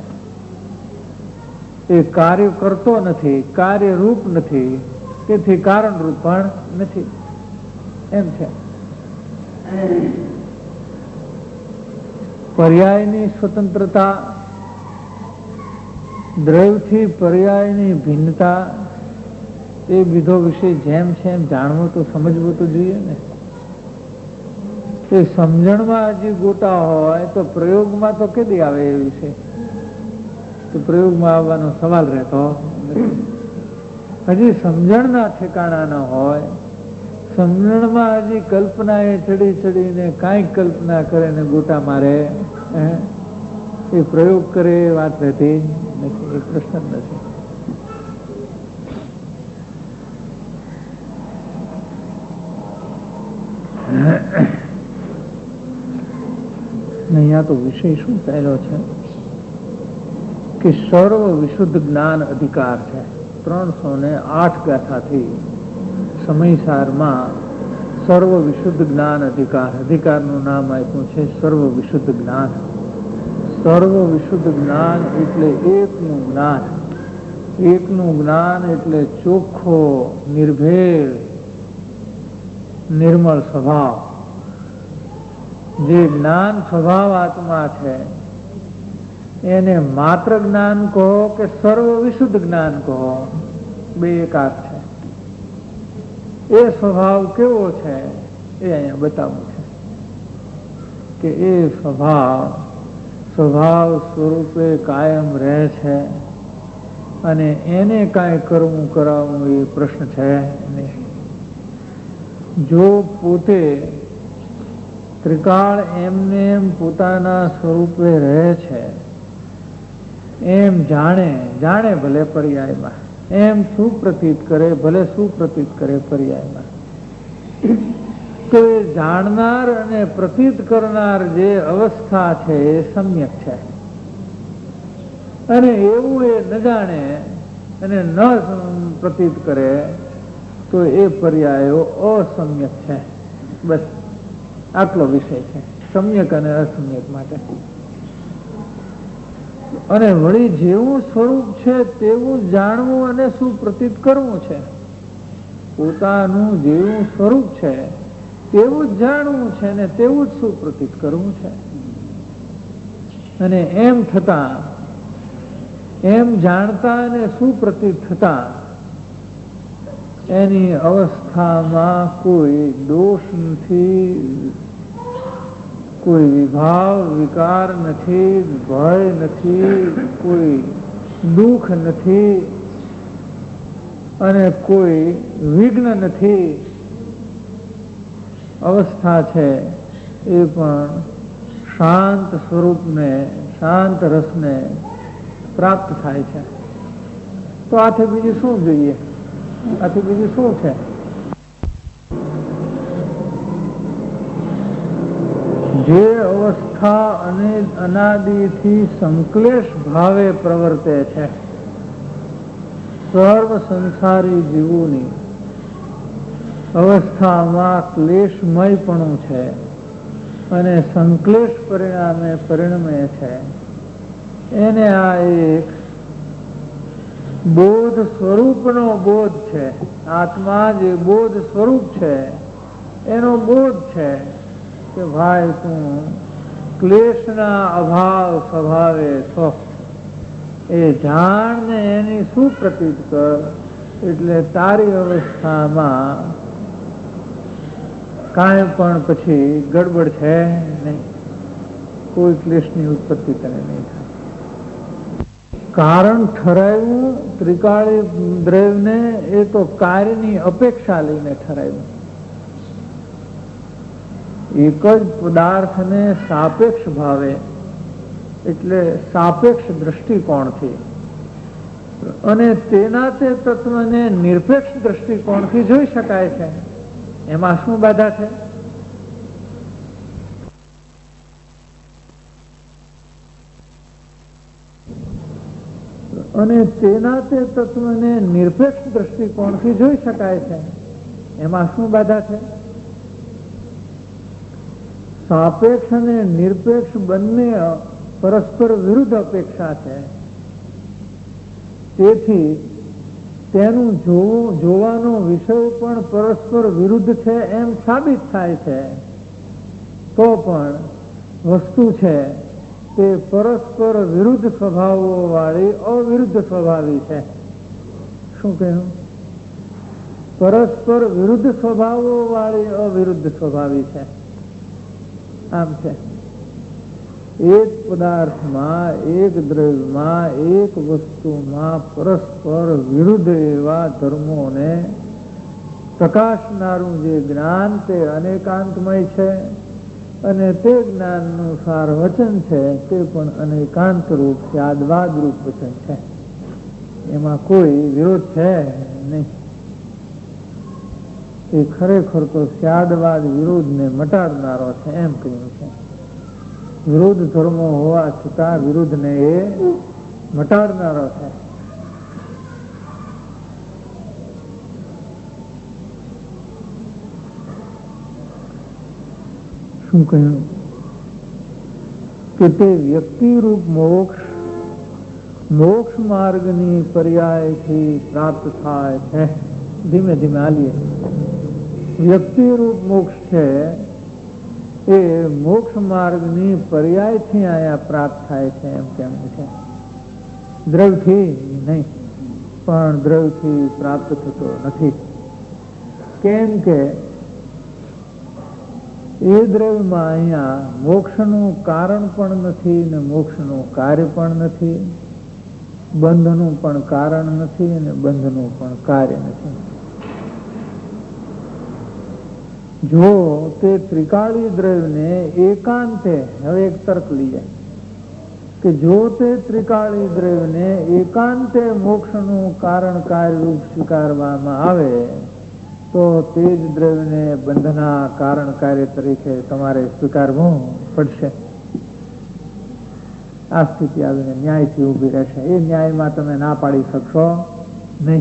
એ કાર્ય કરતો નથી, કાર્ય રૂપ નથી, તેથી કારણ રૂપ પણ નથી, એમ છે. પર્યાયની સ્વતંત્રતા, દ્રવ્યથી પર્યાયની ભિન્નતા, એ બીજો વિષય જેમ છે એમ જાણવો તો સમજવો તો જોઈએ ને. એ સમજણમાં હજી ગોટા હોય તો પ્રયોગમાં તો કેદી આવે એ વિષય? તો પ્રયોગમાં આવવાનો સવાલ રહેતો નથી. હજી સમજણના ઠેકાણા ન હોય, સમજણમાં હજી કલ્પના એ ચડી ચડીને કાંઈક કલ્પના કરે ને ગોટા મારે, એ પ્રયોગ કરે એ વાત રહેતી નથી, એ પ્રશ્ન નથી. અહીંયા તો વિષય શું પહેલો છે કે સર્વ વિશુદ્ધ જ્ઞાન અધિકાર છે. 308 ગાથાથી સમયસારમાં સર્વ વિશુદ્ધ જ્ઞાન અધિકાર, અધિકારનું નામ આપ્યું છે સર્વ વિશુદ્ધ જ્ઞાન. સર્વ વિશુદ્ધ જ્ઞાન એટલે એકનું જ્ઞાન. એકનું જ્ઞાન એટલે ચોખ્ખો, નિર્ભેળ, નિર્મળ સ્વભાવ. જે જ્ઞાન સ્વભાવ આત્મા છે એને માત્ર જ્ઞાન કહો કે સર્વ વિશુદ્ધ જ્ઞાન કહો, બે એકાર છે. એ સ્વભાવ કેવો છે એ અહીંયા બતાવવું છે કે એ સ્વભાવ સ્વરૂપે કાયમ રહે છે અને એને કાંઈ કરવું કરાવવું એ પ્રશ્ન છે નહીં. જો પોતે ત્રિકાળ એમને એમ પોતાના સ્વરૂપે રહે છે, એમ જાણે ભલે પર્યાયમાં, એમ સુપ્રતીત કરે ભલે સુપ્રતીત કરે પર્યાયમાં, તો એ જાણનાર અને પ્રતીત કરનાર જે અવસ્થા છે એ સમ્યક છે. અને એવું એ ન જાણે અને ન પ્રતીત કરે તો એ પર્યાયો અસમ્યક છે. બસ આટલો વિષય છે સમ્યક અને અસમ્યક માટે. અને વળી જેવું સ્વરૂપ છે તેવું જાણવું અને શું પ્રતીત કરવું છે. પોતાનું જેવું સ્વરૂપ છે તેવું જ જાણવું છે ને તેવું જ શું પ્રતીત કરવું છે. અને એમ થતા, એમ જાણતા અને સુપ્રતીત થતા એની અવસ્થામાં કોઈ દોષ નથી, કોઈ વિભાવ વિકાર નથી, ભય નથી, કોઈ દુઃખ નથી અને કોઈ વિઘ્ન નથી. અવસ્થા છે એ પણ શાંત સ્વરૂપને, શાંત રસને પ્રાપ્ત થાય છે. તો આથી બીજું શું જોઈએ? આથી બીજું શું છે? જે અવસ્થા અને અનાદિથી સંકલેશ ભાવે પ્રવર્તે છે, સર્વ સંસારી જીવોની અવસ્થામાં ક્લેશમયપણું છે અને સંકલેશ પરિણમે છે, એને આ એક બોધ સ્વરૂપનો બોધ છે. આત્મા જે બોધ સ્વરૂપ છે એનો બોધ છે કે ભાઈ તું ક્લેશના અભાવ સ્વભાવે છો. એ જાણ ને એની શું પ્રતીત કર, એટલે તારી અવસ્થામાં કાંઈ પણ પછી ગડબડ છે નહીં, કોઈ ક્લેશની ઉત્પત્તિ તને નહીં થાય. કારણ ઠરાવ્યું ત્રિકાળી દ્રવ્યને એ તો કાર્યની અપેક્ષા લઈને ઠરાવ્યું. એક જ પદાર્થને સાપેક્ષ ભાવે એટલે સાપેક્ષ દ્રષ્ટિકોણથી અને તેના તે તત્વને નિરપેક્ષ દ્રષ્ટિકોણથી જોઈ શકાય છે. એમાં શું બાધા છે? અને તેના તે તત્વને નિરપેક્ષ દ્રષ્ટિકોણથી જોઈ શકાય છે. એમાં શું બાધા છે? સાપેક્ષ અને નિરપેક્ષ બંને પરસ્પર વિરુદ્ધ અપેક્ષા છે. તેથી તેનું જોવાનો વિષય પણ પરસ્પર વિરુદ્ધ છે એમ સાબિત થાય છે. તો પણ વસ્તુ છે તે પરસ્પર વિરુદ્ધ સ્વભાવો વાળી અવિરુદ્ધ સ્વભાવી છે. શું કહ્યું? પરસ્પર વિરુદ્ધ સ્વભાવો વાળી અવિરુદ્ધ સ્વભાવી છે. આમ છે. એક પદાર્થમાં, એક દ્રવ્યમાં, એક વસ્તુમાં પરસ્પર વિરુદ્ધ એવા ધર્મોને પ્રકાશનારું જે જ્ઞાન તે અનેકાંતમય છે અને તે જ્ઞાનનું સાર વચન છે તે પણ અનેકાંત રૂપ સ્યાદવાદ રૂપ વચન છે. એમાં કોઈ વિરોધ છે નહીં. એ ખરેખર તો સ્યાદવાદ વિરોધને મટાડનારો છે એમ કહ્યું છે. વિરોધ ધર્મો હોવા છતાં વિરુદ્ધને એ મટાડનારો છે. શું કહ્યું? કે તે વ્યક્તિરૂપ મોક્ષ માર્ગની પર્યાયથી પ્રાપ્ત થાય છે. ધીમે ધીમે હાલીએ. વ્યક્તિરૂપ મોક્ષ છે એ મોક્ષ માર્ગની પર્યાયથી આયા પ્રાપ્ત થાય છે એમ કહેવું છે. દ્રવ્યથી નહીં, પણ દ્રવ્યથી પ્રાપ્ત થતો નથી. કેમ કે એ દ્રવ્યમાં અહીંયા મોક્ષનું કારણ પણ નથી ને મોક્ષનું કાર્ય પણ નથી, બંધનું પણ કારણ નથી અને બંધનું પણ કાર્ય નથી. જો તે ત્રિકાળી દ્રવ્યને એકાંતે, હવે એક તર્ક લઈએ કે જો તે ત્રિકાળી દ્રવ્યને એકાંતે મોક્ષનું કારણ કાર્ય રૂપ સ્વીકારવામાં આવે તો તે જ દ્રવ્યને બંધના કારણ કાર્ય તરીકે તમારે સ્વીકારવું પડશે. આ સ્થિતિ આવીને ન્યાયથી ઉભી રહેશે. એ ન્યાયમાં તમે ના પાડી શકશો નહીં.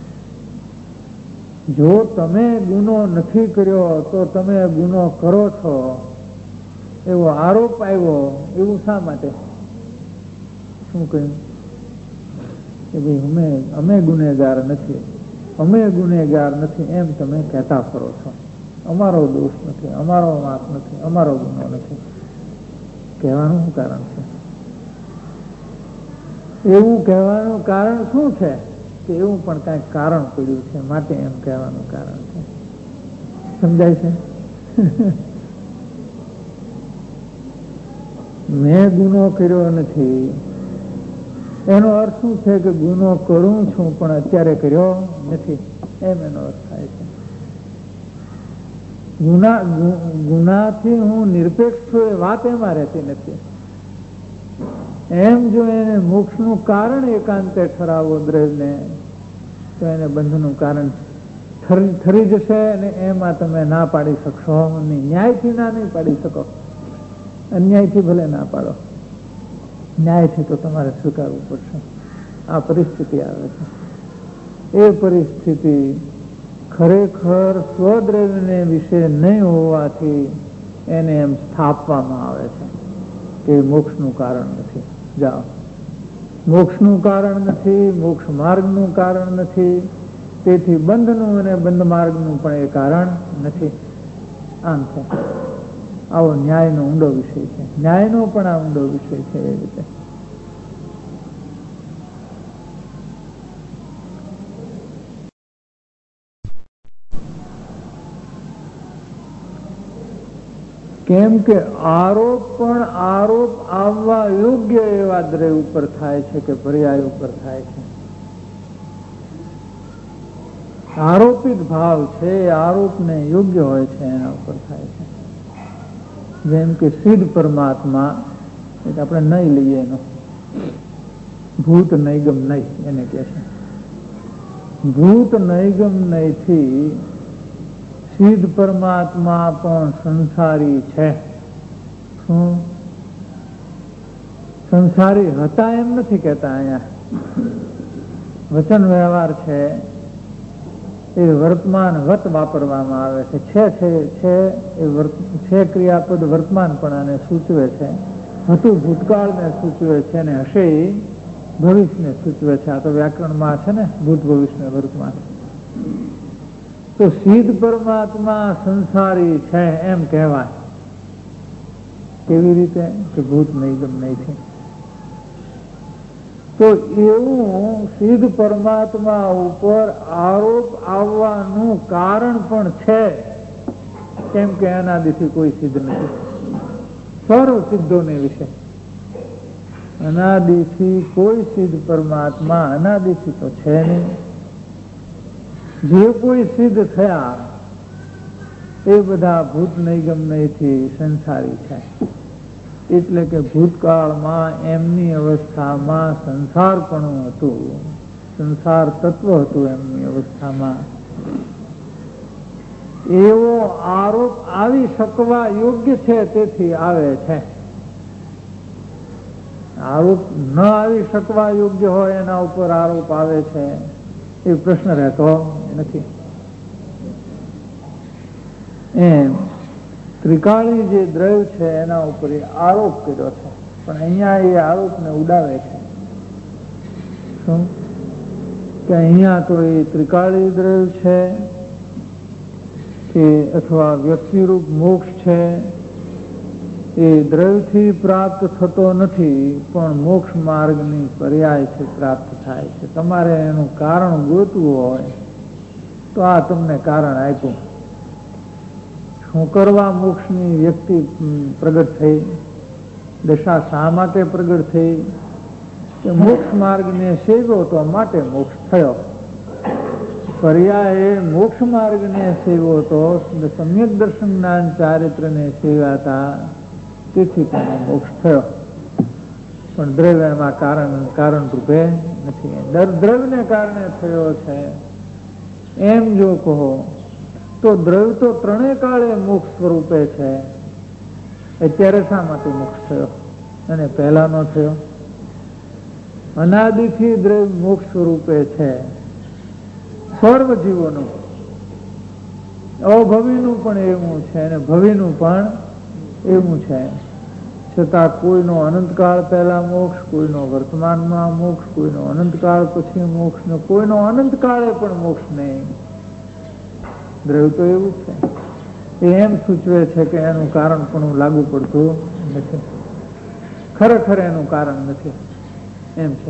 જો તમે ગુનો નથી કર્યો તો તમે ગુનો કરો છો એવો આરોપ આવ્યો, એવું શા માટે? શું કહ્યું? કે ભાઈ અમે ગુનેગાર નથી, અમે ગુનેગાર નથી એમ તમે કહેતા ફરો છો. અમારો દોષ નથી, અમારો વાંક નથી, અમારો ગુનો નથી. કહેવાનું શું કારણ છે? એવું કહેવાનું કારણ શું છે? કે એવું પણ કઈક કારણ પડ્યું છે માટે એમ કહેવાનું કારણ છે. સમજાય છે? મેં ગુનો કર્યો નથી એનો અર્થ શું છે? કે ગુનો કરું છું પણ અત્યારે કર્યો નથી, એમ એનો અર્થ થાય છે. ગુનાથી હું નિરપેક્ષ છું એ વાત એમાં રહેતી નથી. એમ જો એને મોક્ષનું કારણ એકાંતે ઠરાવો દ્રવ્યને તો એને બંધનું કારણ ઠરી જશે અને એમાં તમે ના પાડી શકશો નહીં. ન્યાયથી ના નહીં પાડી શકો, અન્યાયથી ભલે ના પાડો, ન્યાયથી તો તમારે સ્વીકારવું પડશે. આ પરિસ્થિતિ આવે છે. એ પરિસ્થિતિ ખરેખર સ્વદ્રવ્યને વિશે નહીં હોવાથી એને એમ સ્થાપવામાં આવે છે કે મોક્ષનું કારણ નથી. જાઓ, મોક્ષનું કારણ નથી, મોક્ષ માર્ગનું કારણ નથી, તેથી બંધનું અને બંધ માર્ગનું પણ એ કારણ નથી. આમ છે. આવો ન્યાયનો ઊંડો વિષય છે. ન્યાયનો પણ આ ઊંડો વિષય છે. એ રીતે કેમ કે આરોપ પણ આરોપ આવવા યોગ્ય એવા દ્રવ્ય ઉપર થાય છે કે પર્યાય ઉપર થાય છે. આરોપિત ભાવ છે, આરોપને યોગ્ય હોય છે, એના ઉપર થાય છે. જેમ કે સિદ્ધ પરમાત્મા, એટલે આપણે નહીં લઈએ એનો ભૂત નૈગમ નહીં એને કહે છે. ભૂત નૈગમ નહીંથી સિદ્ધ પરમાત્મા પણ સંસારી છે. શું સંસારી હતા એમ નથી કહેતા. અહીંયા વચન વ્યવહાર છે એ વર્તમાન વત વાપરવામાં આવે છે. છે ક્રિયાપદ વર્તમાનપણાને સૂચવે છે. હતું ભૂતકાળને સૂચવે છે અને હશે એ ભવિષ્યને સૂચવે છે. આ તો વ્યાકરણમાં છે ને, ભૂત ભવિષ્ય વર્તમાન. તો સિદ્ધ પરમાત્મા સંસારી છે એમ કહેવાય. કેવી રીતે? કે ભૂત નૈગમ નહીં. તો એવું સિદ્ધ પરમાત્મા ઉપર આરોપ આવવાનું કારણ પણ છે. કેમ કે અનાદિથી કોઈ સિદ્ધ નથી. સર્વ સિદ્ધોને વિશે અનાદિથી કોઈ સિદ્ધ પરમાત્મા અનાદિથી તો છે નહીં. જે કોઈ સિદ્ધ થયા એ બધા ભૂત નૈગમ નહીંથી સંસારી છે. એટલે કે ભૂતકાળમાં એમની અવસ્થામાં સંસારપણું હતું, સંસાર તત્વ હતું એમની અવસ્થામાં. એવો આરોપ આવી શકવા યોગ્ય છે, તેથી આવે છે. આરોપ ન આવી શકવા યોગ્ય હોય એના ઉપર આરોપ આવે છે એ પ્રશ્ન રહેતો નથી. એમ ત્રિકાળી જે દ્રવ્ય છે એના ઉપર આરોપ કર્યો છે, પણ અહીંયા એ આરોપને ઉડાવે છે. શું કે અહીંયા તો એ ત્રિકાળી દ્રવ્ય છે કે અથવા વ્યક્તિરૂપ મોક્ષ છે એ દ્રવ્યથી પ્રાપ્ત થતો નથી, પણ મોક્ષ માર્ગની પર્યાય છે પ્રાપ્ત થાય છે. તમારે એનું કારણ ગોતવું હોય તો આ તમને કારણ આપ્યું. શું કરવા મોક્ષની વ્યક્તિ પ્રગટ થઈ? દશા શા માટે પ્રગટ થઈ? કે મોક્ષ માર્ગને સેવ્યો તો માટે મોક્ષ થયો. પર્યાય મોક્ષ માર્ગને સેવ્યો તો સમ્યક દર્શન જ્ઞાન ચારિત્રને સેવ્યાતા, તેથી તેને મોક્ષ થયો. પણ દ્રવ્યમાં કારણ રૂપે નથી. દ્રવ્યને કારણે થયો છે એમ જો કહો તો દ્રવ્ય તો ત્રણેય કાળે મોક્ષ સ્વરૂપે છે. અત્યારે શા માટે મોક્ષ થયો અને પહેલા નો થયો? અનાદિથી દ્રવ્ય મોક્ષ સ્વરૂપે છે. સર્વ જીવોનું અભવિનું પણ એવું છે અને ભવિનું પણ એવું છે. છતાં કોઈનો અનંતકાળ પહેલા મોક્ષ, કોઈનો વર્તમાનમાં મોક્ષ, કોઈનો અનંતકાળ પછી મોક્ષ, ને કોઈનો અનંતકાળે પણ મોક્ષ નહીં. દ્રવ્ય તો એવું છે. એ એમ સૂચવે છે કે એનું કારણ પણ લાગુ પડતું નથી. ખરેખર એનું કારણ નથી એમ છે.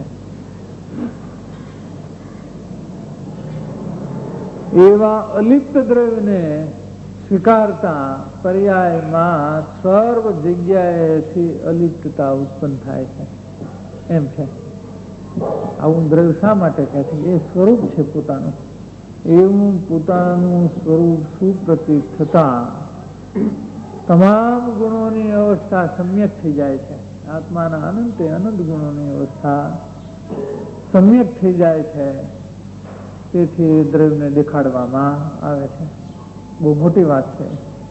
એવા અલિપ્ત દ્રવ્યને સ્વીકારતા પર્યાયમાં સર્વ જગ્યાએથી અલિપ્તતા ઉત્પન્ન થાય છે એમ છે. આવું દ્રવ્ય શા માટે કહે છે? એ સ્વરૂપ છે પોતાનું. એવું પોતાનું સ્વરૂપ સુપ્રતીત થતા તમામ ગુણોની અવસ્થા સમ્યક થઈ જાય છે. આત્માના અનંતે અનંત ગુણોની અવસ્થા સમ્યક થઈ જાય છે. તેથી દ્રવ્યને દેખાડવામાં આવે છે. બહુ મોટી વાત છે.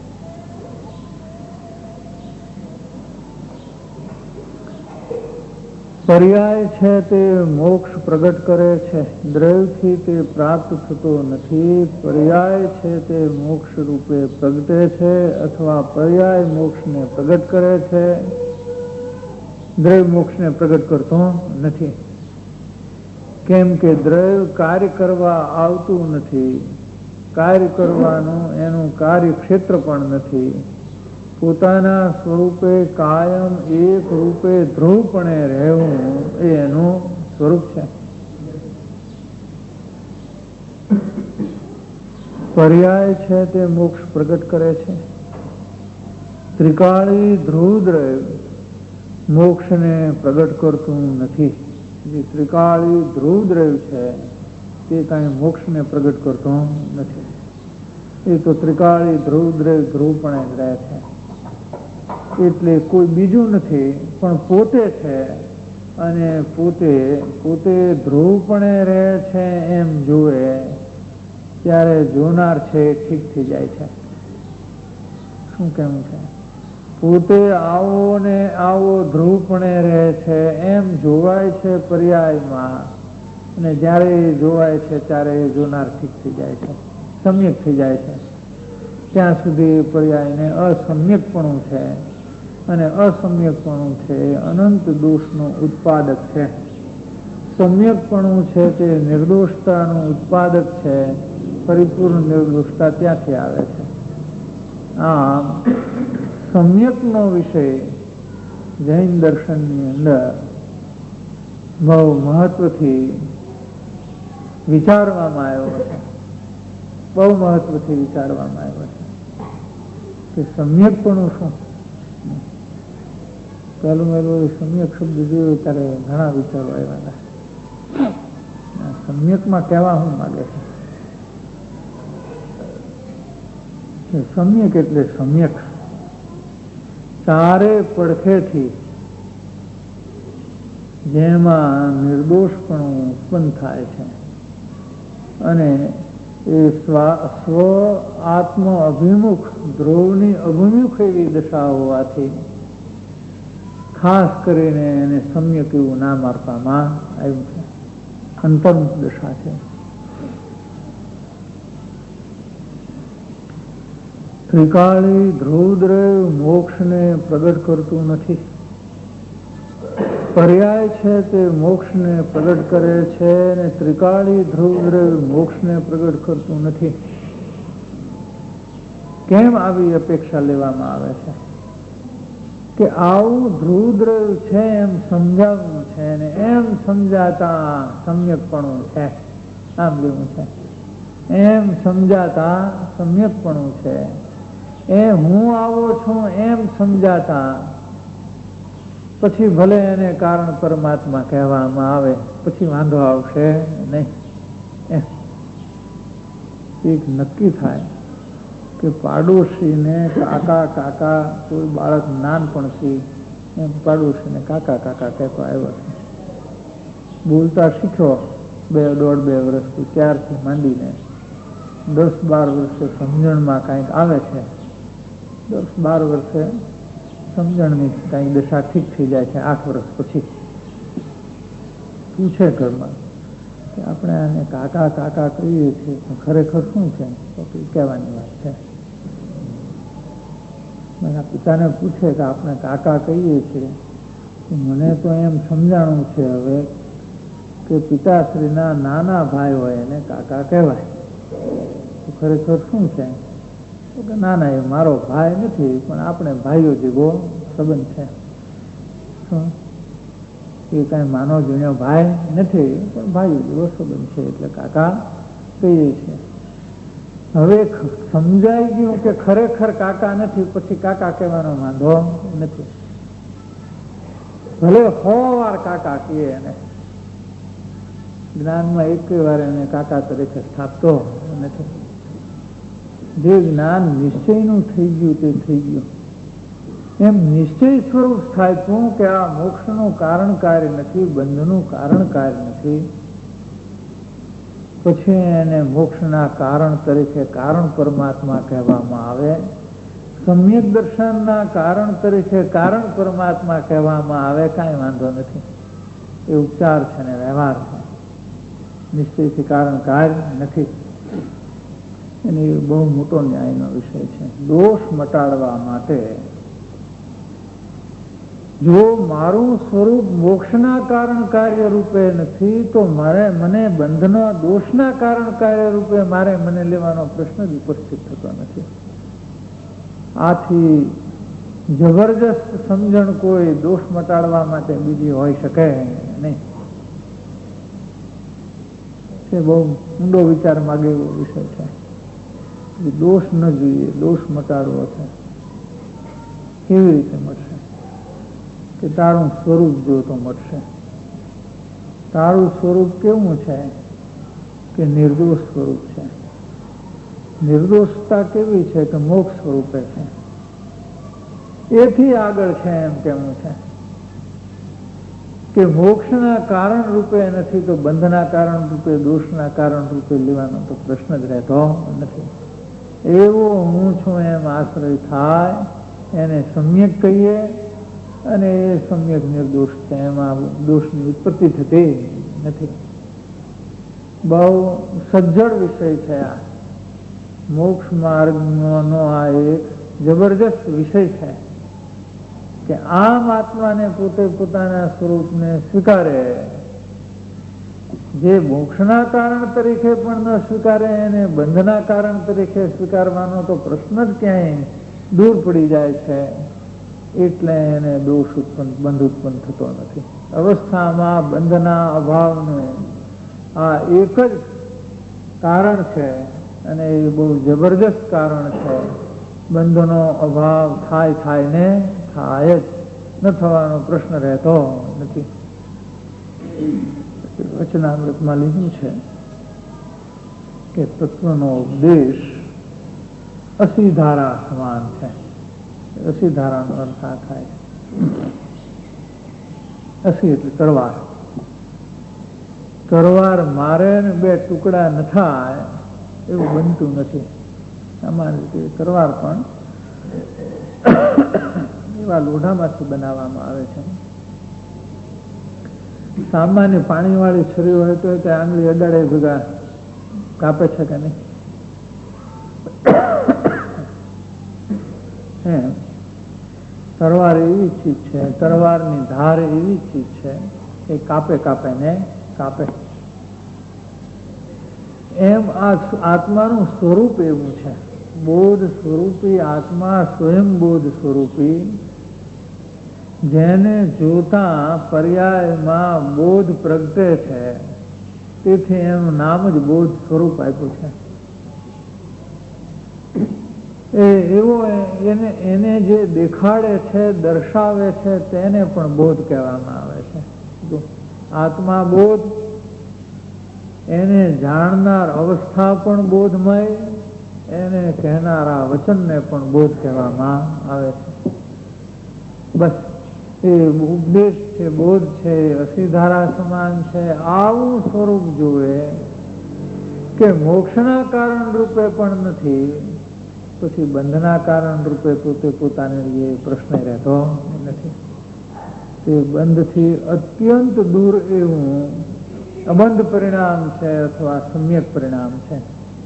પર્યાય છે તે મોક્ષ પ્રગટ કરે છે. દ્રવ્યથી તે પ્રાપ્ત થતો નથી. પર્યાય છે તે મોક્ષ રૂપે પ્રગટે છે અથવા પર્યાય મોક્ષને પ્રગટ કરે છે. દ્રવ્ય મોક્ષને પ્રગટ કરતો નથી. કેમ કે દ્રવ્ય કાર્ય કરવા આવતું નથી. કાર્ય કરવાનું એનું કાર્યક્ષેત્ર પણ નથી. પોતાના સ્વરૂપે કાયમ એક રૂપે ધ્રુવપણે રહેવું એ એનું સ્વરૂપ છે. પર્યાય છે તે મોક્ષ પ્રગટ કરે છે. ત્રિકાળી ધ્રુવદ્રવ્ય મોક્ષને પ્રગટ કરતું નથી. જે ત્રિકાળી ધ્રુવદ્રવ્ય છે તે કાંઈ મોક્ષને પ્રગટ કરતું નથી. એ તો ત્રિકાળી ધ્રુવદ્રવ્ય ધ્રુવપણે જ રહે છે. એટલે કોઈ બીજું નથી પણ પોતે છે, અને પોતે ધ્રુવપણે રહે છે એમ જોવે ત્યારે જોનાર છે ઠીક થઈ જાય છે. શું કેવું છે? પોતે આવો ને આવો ધ્રુવપણે રહે છે એમ જોવાય છે પર્યાયમાં, અને જ્યારે જોવાય છે ત્યારે જોનાર ઠીક થઈ જાય છે, સમ્યક થઈ જાય છે. ત્યાં સુધી પર્યાયને અસમ્યકપણું છે, અને અસમ્યકપણું છે અનંત દોષનું ઉત્પાદક છે. સમ્યકપણું છે તે નિર્દોષતાનું ઉત્પાદક છે. પરિપૂર્ણ નિર્દોષતા ત્યાંથી આવે છે. આમ સમ્યકનો વિષય જૈન દર્શનની અંદર બહુ મહત્વથી વિચારવામાં આવ્યો છે. બહુ મહત્વથી વિચારવામાં આવ્યો છે કે સમ્યકપણું શું. પહેલું સમ્યક શબ્દ જોયો ત્યારે ઘણા વિચારો આવ્યા હતા. સમ્યકમાં કહેવા શું માગે છે? સમ્યક એટલે સમ્યક, ચારે પડખેથી જેમાં નિર્દોષપણું ઉત્પન્ન થાય છે, અને એ સ્વ આત્મ અભિમુખ ધ્રુવની અભિમુખ એવી દશા હોવાથી ખાસ કરીને એને સમ્યક એવું નામ આપવામાં આવ્યું છે. અંતર્મુખ દશા છે. ત્રિકાળી ધ્રુવદ્રવ્ય મોક્ષને પ્રગટ કરતું નથી. પર્યાય છે તે મોક્ષને પ્રગટ કરે છે, અને ત્રિકાળી ધ્રુવદ્રવ્ય મોક્ષને પ્રગટ કરતું નથી. કેમ આવી અપેક્ષા લેવામાં આવે છે કે આવું ધ્રુવદ્રવ્ય છે એમ સમજાવવું છે, અને એમ સમજાતા સમ્યકપણું છે. આમ લેવું છે, એમ સમજાતા સમ્યકપણું છે. એ હું આવો છું એમ સમજાતા પછી ભલે એને કારણ પરમાત્મા કહેવામાં આવે, પછી વાંધો આવશે નહીં. એક નક્કી થાય કે પાડોશીને કાકા કાકા, કોઈ બાળક નાનપણથી એમ પાડોશીને કાકા કાકા કહેતો આવ્યો છે. બોલતા શીખ્યો 2-2.5 વર્ષથી, ત્યારથી માંડીને 10-12 વર્ષે સમજણમાં કાંઈક આવે છે. 10-12 વર્ષે સમજણની કાંઈ દશા ઠીક થઈ જાય છે. 8 વર્ષ પછી પૂછે ઘરમાં કે આપણે આને કાકા કાકા કહીએ છીએ, ખરેખર શું છે? તો કહેવાની વાત છે. એના પિતાને પૂછે કે આપણે કાકા કહીએ છીએ, મને તો એમ સમજાણું છે હવે કે પિતાશ્રીના નાના ભાઈ હોય એને કાકા કહેવાય. તો ખરેખર શું છે? તો કે ના ના, એ મારો ભાઈ નથી, પણ આપણે ભાઈઓ જેવો સંબંધ છે. શું? એ કાંઈ માનો જૂનો ભાઈ નથી, પણ ભાઈઓ જેવો સંબંધ છે, એટલે કાકા કહીએ છીએ. હવે સમજાઈ ગયું કે ખરેખર કાકા નથી, પછી કાકા કહેવાનો વાંધો નથી. ભલે 100 વાર કાકા કહીએ, એને જ્ઞાનમાં 1 વાર એને કાકા તરીકે સ્થાપતો નથી. જે જ્ઞાન નિશ્ચયનું થઈ ગયું તે થઈ ગયું. એમ નિશ્ચય સ્વરૂપ સ્થાપ્યું કે આ મોક્ષનું કારણ કાર્ય નથી, બંધનું કારણ કાર્ય નથી. પછી એને મોક્ષના કારણ તરીકે કારણ પરમાત્મા કહેવામાં આવે. સમ્યક દર્શનના કારણ તરીકે કારણ પરમાત્મા કહેવામાં આવે. કાંઈ વાંધો નથી. એ ઉપચાર છે ને વ્યવહાર છે. નિશ્ચયથી કારણ કાર્ય નથી. એની બહુ મોટો ન્યાયનો વિષય છે. દોષ મટાડવા માટે જો મારું સ્વરૂપ મોક્ષના કારણ કાર્ય રૂપે નથી, તો મને બંધના દોષના કારણ કાર્ય રૂપે મને લેવાનો પ્રશ્ન જ ઉપસ્થિત થતો નથી. આથી જબરજસ્ત સમજણ કોઈ દોષ મટાડવા માટે બીજી હોઈ શકે નહીં. તે બહુ ઊંડો વિચાર માગે એવો વિષય છે. દોષ ન જોઈએ, દોષ મટાડવો છે. કેવી રીતે મળશે? કે તારું સ્વરૂપ જો તો મળશે. તારું સ્વરૂપ કેવું છે? કે નિર્દોષ સ્વરૂપ છે. નિર્દોષતા કેવી છે? કે મોક્ષ સ્વરૂપે છે. એથી આગળ છે એમ કેવું છે કે મોક્ષના કારણ રૂપે નથી તો બંધના કારણ રૂપે, દોષના કારણ રૂપે લેવાનો તો પ્રશ્ન જ રહેતો નથી. એવો હું છું એમ આશ્રય થાય એને સમ્યક કહીએ, અને એ સમ્યક નિર્દોષ છે, એમાં દોષની ઉત્પત્તિ થતી નથી. બહુ સજ્જડ વિષય છે આ. મોક્ષ માર્ગનો આ એક જબરજસ્ત વિષય છે કે આમ આત્માને પોતે પોતાના સ્વરૂપને સ્વીકારે, જે મોક્ષના કારણ તરીકે પણ ન સ્વીકારે એને બંધના કારણ તરીકે સ્વીકારવાનો તો પ્રશ્ન જ ક્યાંય દૂર પડી જાય છે. એટલે એને દોષ બંધ ઉત્પન્ન થતો નથી. અવસ્થામાં બંધના અભાવનું આ એક જ કારણ છે, અને એ બહુ જબરજસ્ત કારણ છે. બંધનો અભાવ થાય ને થાય જ, ન થવાનો પ્રશ્ન રહેતો નથી. વચનામૃતમાં લીધું છે કે તત્વનો ઉપદેશ અસીધારા સમાન છે. અસીધારાનો અર્થ આ થાય, અસી એટલે તરવાર. તરવાર મારે ને બે ટુકડા ન થાય એવું બનતું નથી. સામાન્ય રીતે તરવાર પણ એવા લોઢામાંથી બનાવવામાં આવે છે. સામાન્ય પાણીવાળી છરી હોય તો તે આંગળી અડાડે ભેગા કાપે છે કે નહીં? તરવાર એવી ચીજ છે, તરવારની ધાર એવી ચીજ છે કે કાપે ને કાપે. એમ આ આત્માનું સ્વરૂપ એવું છે. બોધ સ્વરૂપી આત્મા, સ્વયં બોધ સ્વરૂપી, જેને જોતા પર્યાયમાં બોધ પ્રગટે છે, તેથી એનું નામ જ બોધ સ્વરૂપ આપ્યું છે. એવો એને જે દેખાડે છે, દર્શાવે છે, તેને પણ બોધ કહેવામાં આવે છે. આત્મા બોધ, એને જાણનાર અવસ્થા પણ બોધમય, એને કહેનારા વચનને પણ બોધ કહેવામાં આવે છે. બસ એ ઉપદેશ છે, બોધ છે, અસીધારા સમાન છે. આવું સ્વરૂપ જોવે કે મોક્ષના કારણ રૂપે પણ નથી, પછી બંધના કારણ રૂપે પોતે પોતાને એ પ્રશ્ન રહેતો નથી. તે બંધથી અત્યંત દૂર એવું અબંધ પરિણામ છે અથવા સમ્યક પરિણામ છે.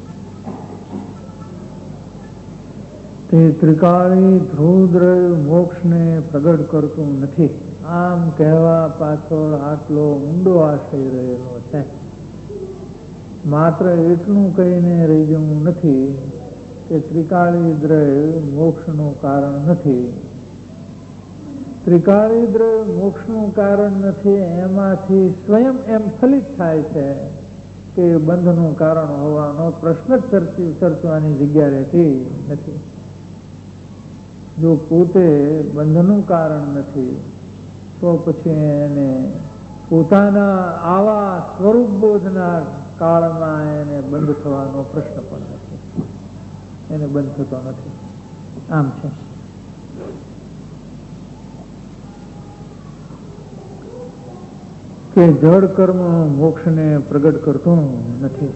તે ત્રિકાળી ધ્રુવદ્રય મોક્ષને પ્રગટ કરતું નથી. આમ કહેવા પાછળ આટલો ઊંડો આશય રહેલો છે. માત્ર એટલું કહીને રહી જવું નથી કે ત્રિકાળી દ્રય મોક્ષનું કારણ નથી. ત્રિકાળી દ્રય મોક્ષનું કારણ નથી, એમાંથી સ્વયં એમ ફલિત થાય છે કે બંધનું કારણ હોવાનો પ્રશ્ન જ ચર્ચવાની જગ્યા રહેતી નથી. જો પોતે બંધનું કારણ નથી તો પછી એને પોતાના આવા સ્વરૂપ બોધના કાળમાં એને બંધ થવાનો પ્રશ્ન પણ નથી. એને બંધ થતો નથી. આમ છે. કે જળ કર્મ મોક્ષને પ્રગટ કરતું નથી.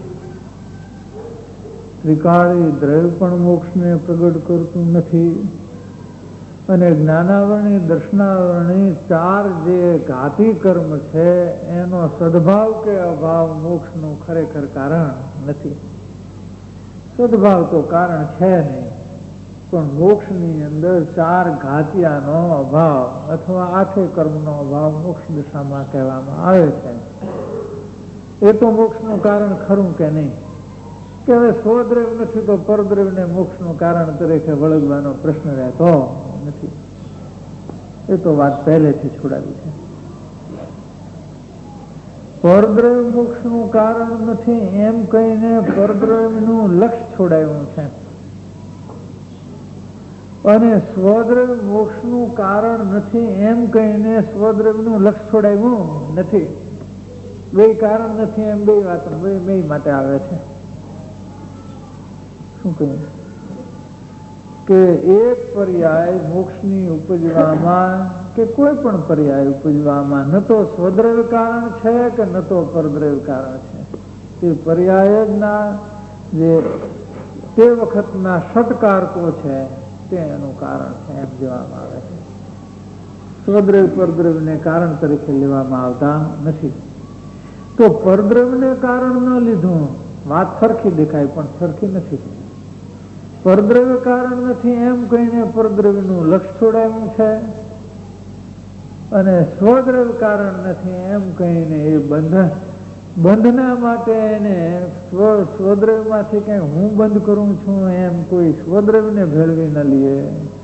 ત્રિકાળી દ્રવ્ય પણ મોક્ષને પ્રગટ કરતું નથી. અને જ્ઞાનાવરણી, દર્શનાવરણી ચાર જે ઘાતી કર્મ છે એનો સદભાવ કે અભાવ મોક્ષનું ખરેખર કારણ નથી. સદભાવ તો કારણ છે નહીં, પણ મોક્ષની અંદર ચાર ઘાતિયાનો અભાવ અથવા આઠે કર્મનો અભાવ મોક્ષ દિશામાં કહેવામાં આવે છે. એ તો મોક્ષનું કારણ ખરું કે નહીં? કે હવે સ્વદ્રવ્ય નથી તો પરદ્રવ્યને મોક્ષનું કારણ તરીકે વળગવાનો પ્રશ્ન રહેતો નથી. એ તો વાત પહેલેથી છોડાવી છે. પરદ્રવ્ય મોક્ષનું કારણ નથી એમ કહીને પરદ્રવ્યનું લક્ષ્ય છોડાયું છે. અને સ્વદ્રવ્ય મોક્ષનું કારણ નથી એમ કહીને સ્વદ્રવ્યનું લક્ષ છોડાવ્યું નથી. બે કારણ નથી એમ બે વાત બે માટે આવે છે. શું કહ્યું કે એક પર્યાય મોક્ષની ઉપજવામાં કે કોઈ પણ પર્યાય ઉપજવામાં ન તો સ્વદ્રવ્ય કારણ છે કે ન તો પરદ્રવ્ય કારણ છે. તે પર્યાયના જે તે વખતના ષટકારકો છે તે એનું કારણ છે એમ કહેવામાં આવે છે. સ્વદ્રવ્ય પરદ્રવ્યને કારણ તરીકે લેવામાં આવતા નથી. તો પરદ્રવ્યને કારણ ન લીધું વાત સરખી દેખાય પણ સરખી નથી. પરદ્રવ્ય કારણ નથી એમ કહીને પરદ્રવ્યનું લક્ષ છોડાયું છે અને સ્વદ્રવ્ય કારણ નથી એમ કહીને એ બંધના માટે એને સ્વદ્રવ્યમાંથી કઈ હું બંધ કરું છું એમ કોઈ સ્વદ્રવ્યને ભેળવી ન લઈએ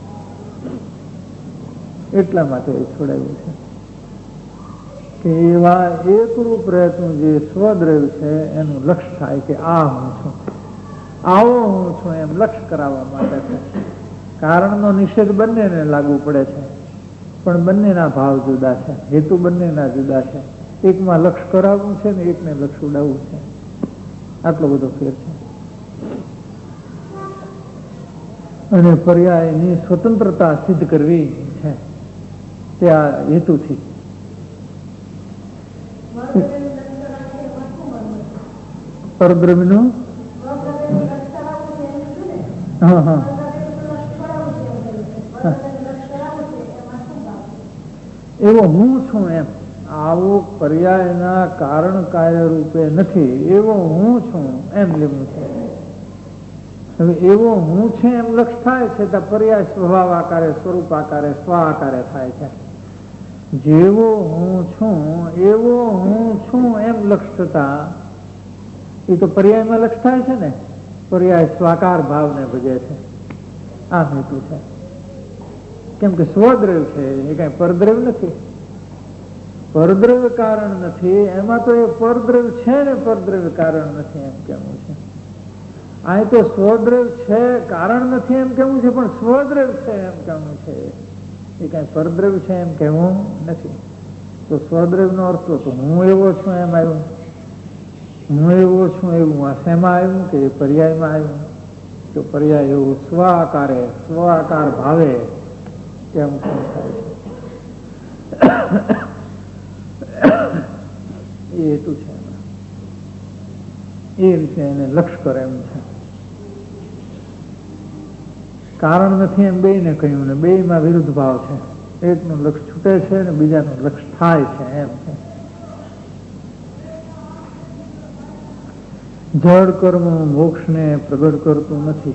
એટલા માટે એ છોડાયું છે કે એવા એકરૂપ રહેતું જે સ્વદ્રવ્ય છે એનું લક્ષ થાય કે આ હું છું, આવો હું છું એમ લક્ષ કરાવવા માટે છે. કારણનો નિષેધ બંનેને લાગુ પડે છે પણ બંનેના ભાવ જુદા છે, હેતુ બંનેના જુદા છે. એકમાં લક્ષ કરાવવું છે ને એકને લક્ષ ઉડાવવું છે. આટલો બધો ફેર છે. અને પર્યાયની સ્વતંત્રતા સિદ્ધ કરવી છે તે આ હેતુથી. પરદ્રવ્યનું એવો હું છું એમ આવો પર્યાયના કારણ કાર્ય રૂપે નથી, એવો હું છું એમ લેવું છે. હવે એવો હું છે એમ લક્ષ થાય છે તો પર્યાય સ્વભાવ આકારે સ્વરૂપ આકારે સ્વ આકારે થાય છે. જેવો હું છું એવો હું છું એમ લક્ષ થતા એ તો પર્યાયમાં લક્ષ થાય છે ને. પર્યાય સ્વાકાર ભાવને ભજે છે. આ હેતુ છે. કેમ કે સ્વદ્રવ્ય છે એ કઈ પરદ્રવ્ય નથી, પરદ્રવ્ય કારણ નથી. એમાં તો એ પરદ્રવ્ય છે ને પરદ્રવ્ય કારણ નથી એમ કેવું છે. અહીં તો સ્વદ્રવ્ય છે કારણ નથી એમ કેવું છે પણ સ્વદ્રવ્ય છે એમ કેવું છે. એ કઈ પરદ્રવ્ય છે એમ કહેવું નથી. તો સ્વદ્રવ્ય નો અર્થ તો હું એવો છું એમ આવ્યું. હું એવો છું એવું આ શેમાં આવ્યું કે પર્યાયમાં આવ્યું. તો પર્યાય એવું સ્વ આકાર ભાવે કેમ થાય છે એ હેતુ છે. એ રીતે એને લક્ષ કરે એમ છે. કારણ નથી એમ બે ને કહ્યું ને બે માં વિરુદ્ધ ભાવ છે. એકનું લક્ષ છૂટે છે ને બીજાનું લક્ષ થાય છે એમ છે. જળ કર્મ મોક્ષને પ્રગટ કરતું નથી.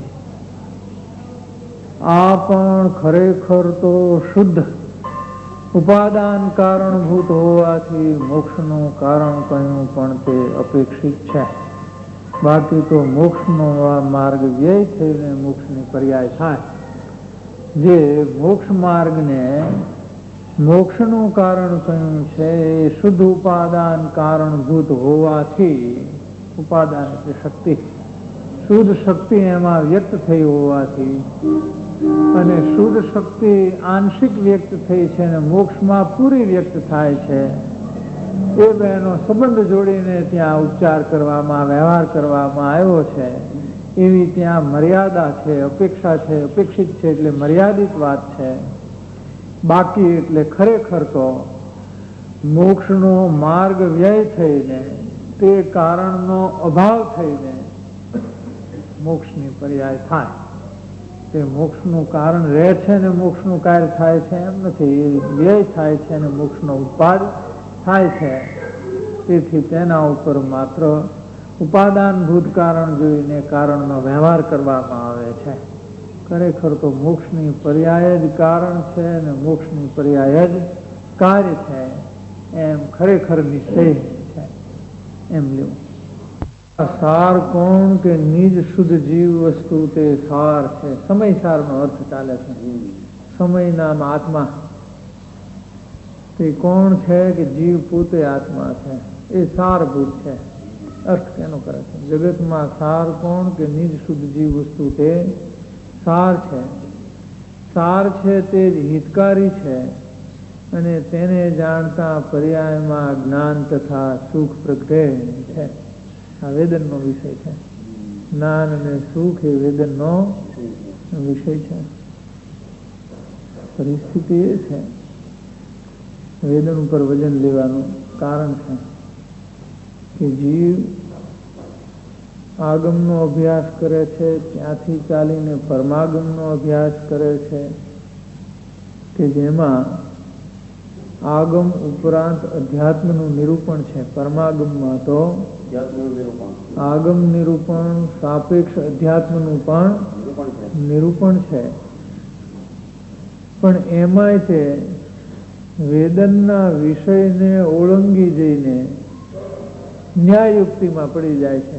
આ પણ ખરેખર તો શુદ્ધ ઉપાદાન કારણભૂત હોવાથી મોક્ષનું કારણ કહ્યું પણ તે અપેક્ષિત છે. બાકી તો મોક્ષનો માર્ગ વ્યય થઈને મોક્ષની પર્યાય થાય. જે મોક્ષ માર્ગને મોક્ષનું કારણ કહ્યું છે એ શુદ્ધ ઉપાદાન કારણભૂત હોવાથી, ઉપાદાન એટલે શક્તિ, શુદ્ધ શક્તિ એમાં વ્યક્ત થઈ હોવાથી અને શુદ્ધ શક્તિ આંશિક વ્યક્ત થઈ છે અને મોક્ષમાં પૂરી વ્યક્ત થાય છે. એ બેનો સંબંધ જોડીને ત્યાં ઉપચાર કરવામાં વ્યવહાર કરવામાં આવ્યો છે. એવી ત્યાં મર્યાદા છે, અપેક્ષા છે. અપેક્ષિત છે એટલે મર્યાદિત વાત છે. બાકી એટલે ખરેખર તો મોક્ષનો માર્ગ વ્યય થઈને તે કારણનો અભાવ થઈને મોક્ષની પર્યાય થાય. તે મોક્ષનું કારણ રહે છે ને મોક્ષનું કાર્ય થાય છે એમ નથી. એ વ્યય થાય છે અને મોક્ષનો ઉત્પાદ થાય છે. તેથી તેના ઉપર માત્ર ઉપાદાનભૂત કારણ જોઈને કારણનો વ્યવહાર કરવામાં આવે છે. ખરેખર તો મોક્ષની પર્યાય જ કારણ છે અને મોક્ષની પર્યાય જ કાર્ય છે એમ ખરેખર નિશ્ચય છે એમ લેવું. સાર કોણ કે નિજ શુદ્ધ જીવ વસ્તુ તે સાર છે. સમય સાર નો અર્થ ચાલે છે. સમય નામ આત્મા તે કોણ છે કે જીવ પોતે આત્મા છે. એ સારભૂત છે. અર્થ કેનો કરે છે? જગતમાં સાર કોણ કે નિજ શુદ્ધ જીવ વસ્તુ તે સાર છે. સાર છે તે જ હિતકારી છે અને તેને જાણતા પર્યાયમાં જ્ઞાન તથા સુખ પ્રગટે છે. આ વેદનનો વિષય છે. જ્ઞાન અને સુખ એ વેદનનો વિષય છે. પરિસ્થિતિ એ છે વેદન ઉપર વજન લેવાનું કારણ છે કે જીવ આગમનો અભ્યાસ કરે છે, ત્યાંથી ચાલીને પરમાગમનો અભ્યાસ કરે છે કે જેમાં આગમ ઉપરાંત અધ્યાત્મનું નિરૂપણ છે. પરમાગમમાં તો આગમ નિરૂપણ સાપેક્ષ અધ્યાત્મનું પણ નિરૂપણ છે. પણ એમાંય તે વેદનના વિષયને ઓળંગી જઈને ન્યાયયુક્તિમાં પડી જાય છે.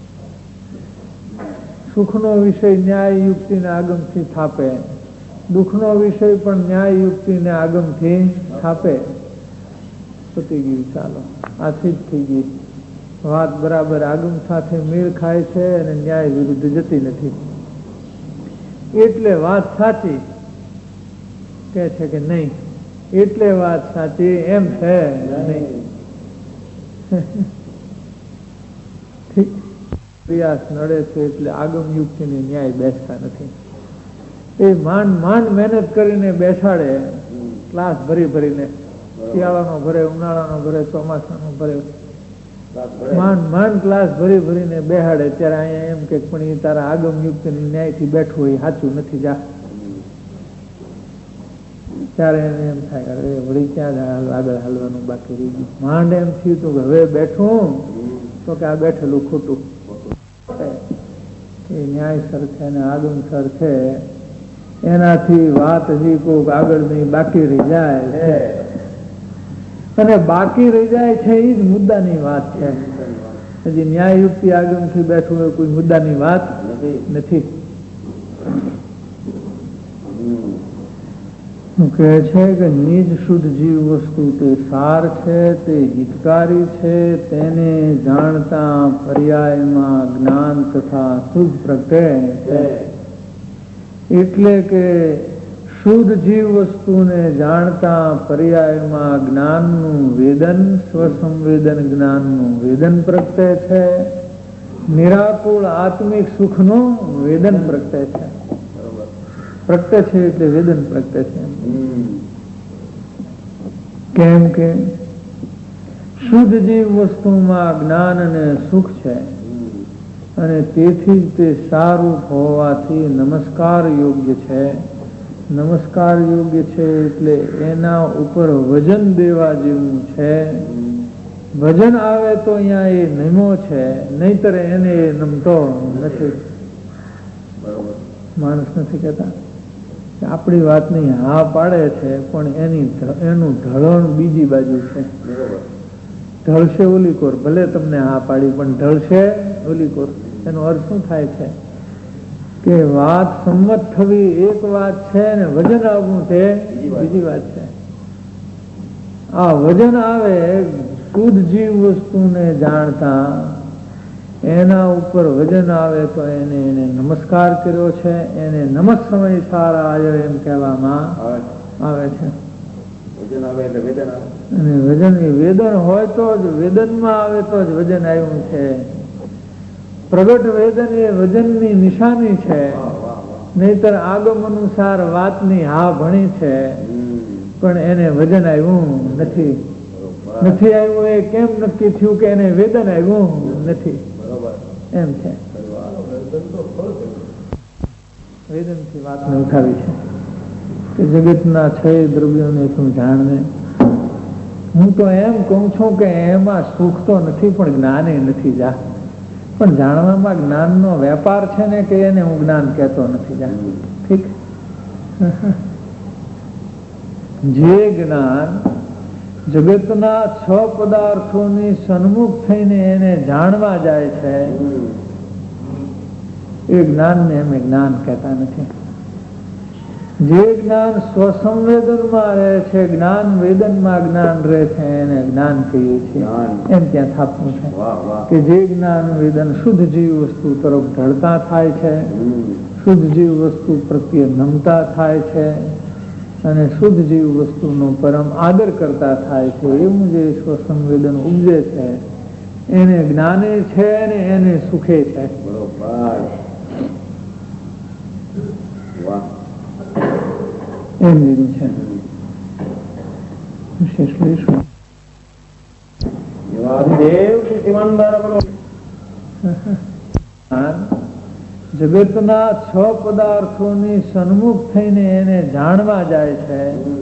સુખનો વિષય ન્યાય યુક્તિને આગમથી થાપે, દુઃખનો વિષય પણ ન્યાય યુક્તિને આગમથી થાપે. પતી ગયું, ચાલો આથી જ થઈ ગઈ વાત. બરાબર આગમ સાથે મેળ ખાય છે અને ન્યાય વિરુદ્ધ જતી નથી. એટલે વાત સાચી કે છે કે નહીં, એટલે વાત સાચી એમ છે નહીં. ઠીક, પ્રયાસ નડે છે એટલે આગમ યુક્તિને ન્યાય બેસતા નથી. એ માંડ માંડ મહેનત કરીને બેસાડે, ક્લાસ ભરી ભરીને, શિયાળાનો ભરે, ઉનાળાનો ભરે, ચોમાસાનો ભરે, માંડ માંડ ક્લાસ ભરી ભરીને બેહાડે. ત્યારે અહીંયા એમ કે પણ એ તારા આગમ યુક્તિની ન્યાયથી બેઠવું એ સાચું નથી, જા. ત્યારે એને એમ થાય અરે વળી ક્યાં આગળ હાલવાનું બાકી રહી ગયું. માંડ એમ થયું તું હવે બેઠું તો કે આ બેઠેલું ખોટું. એ ન્યાય સર છે ને આગમ સર છે એનાથી વાત હજી કોઈક આગળની બાકી રહી જાય છે. અને બાકી રહી જાય છે એ જ મુદ્દાની વાત છે. હજી ન્યાય યુક્તિ આગમથી બેઠું હોય કોઈ મુદ્દાની વાત નથી. કહે છે કે નિજ શુદ્ધ જીવ વસ્તુ તે સાર છે, તે હિતકારી છે, તેને જાણતા પર્યાયમાં જ્ઞાન તથા સુખ પ્રગટે છે. એટલે કે શુદ્ધ જીવ વસ્તુને જાણતા પર્યાયમાં જ્ઞાનનું વેદન, સ્વસંવેદન જ્ઞાનનું વેદન પ્રગટે છે. નિરાકુળ આત્મિક સુખનું વેદન પ્રગટે છે. પ્રગટે છે એટલે વેદન પ્રગટે છે. કેમ કે શુદ્ધ જીવ વસ્તુમાં જ્ઞાન અને સુખ છે અને તેથી જ તે સારું હોવાથી નમસ્કાર યોગ્ય છે. નમસ્કાર યોગ્ય છે એટલે એના ઉપર વજન દેવા જેવું છે. વજન આવે તો અહીંયા એ નમો છે, નહીતર એને એ નમતો નથી. માણસ નથી કહેતા આપણી વાતની હા પાડે છે પણ એનું ઢળણ બીજી બાજુ છે. ઢળશે ઓલી કોર, ભલે તમને હા પાડી પણ ઢળશે ઓલી કોર. એનો અર્થ શું થાય છે કે વાત સંમત થવી એક વાત છે ને વજન આવવું તે બીજી વાત છે. આ વજન આવે શુદ્ધ જીવ વસ્તુને જાણતા, એના ઉપર વજન આવે તો એને નમસ્કાર કર્યો છે. એને નમસ સમય સારા આવ્યો એમ કહેવામાં આવે છે. અને વજન એ વેદન હોય તો જ વેદનમાં આવે તો જ વજન આવ્યું છે. પ્રગટ વેદન એ વજનની નિશાની છે. નહીતર આગમ અનુસાર વાતની હા ભણી છે પણ એને વજન આવ્યું નથી. નથી આવ્યું એ કેમ નક્કી થયું કે એને વેદન આવ્યું નથી એમ છે. વેદનથી વાતને ઉઠાવી છે કે જગતના 6 દ્રવ્યોને તું જાણને. હું તો એમ કહું છું કે એમાં સુખ તો નથી પણ જ્ઞાને નથી. જા, પણ જાણવામાં જ્ઞાનનો વેપાર છે ને કે એને હું જ્ઞાન કહેતો નથી. જા, ઠીક. જે જ્ઞાન જગતના 6 પદાર્થોની સન્મુખ થઈને એને જાણવા જાય છે એ જ્ઞાનને અમે જ્ઞાન કહેતા નથી. જે જ્ઞાન સ્વસંવેદનમાં રહે છે, જ્ઞાન વેદનમાં જ્ઞાન રહે છે એને જ્ઞાન કહીએ છીએ. એમ ત્યાં થાપવું છે કે જે જ્ઞાન વેદન શુદ્ધ જીવ વસ્તુ તરફ ઢળતા થાય છે, શુદ્ધ જીવ વસ્તુ પ્રત્યે નમતા થાય છે અને શુદ્ધ જીવ વસ્તુનો પરમ આદર કરતા થાય છે. એવું જે સ્વસંવેદન ઉપજે છે એને જ્ઞાને છે અને એને સુખે છે. એમ લીધું છે. વિશેષ લઈશું. જગતના 6 પદાર્થોની સન્મુખ થઈને એને જાણવા જાય છે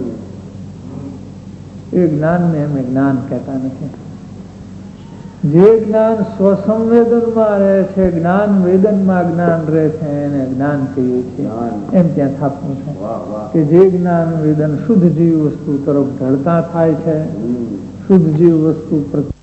એ જ્ઞાનને અમે જ્ઞાન કહેતા નથી. જે જ્ઞાન સ્વસંવેદનમાં રહે છે, જ્ઞાન વેદનમાં જ્ઞાન રહે છે એને જ્ઞાન કહીએ છીએ. એમ ત્યાં થાપવું છે કે જે જ્ઞાન વેદન શુદ્ધ જીવ વસ્તુ તરફ ઢળતા થાય છે, શુદ્ધ જીવ વસ્તુ પ્રત્યે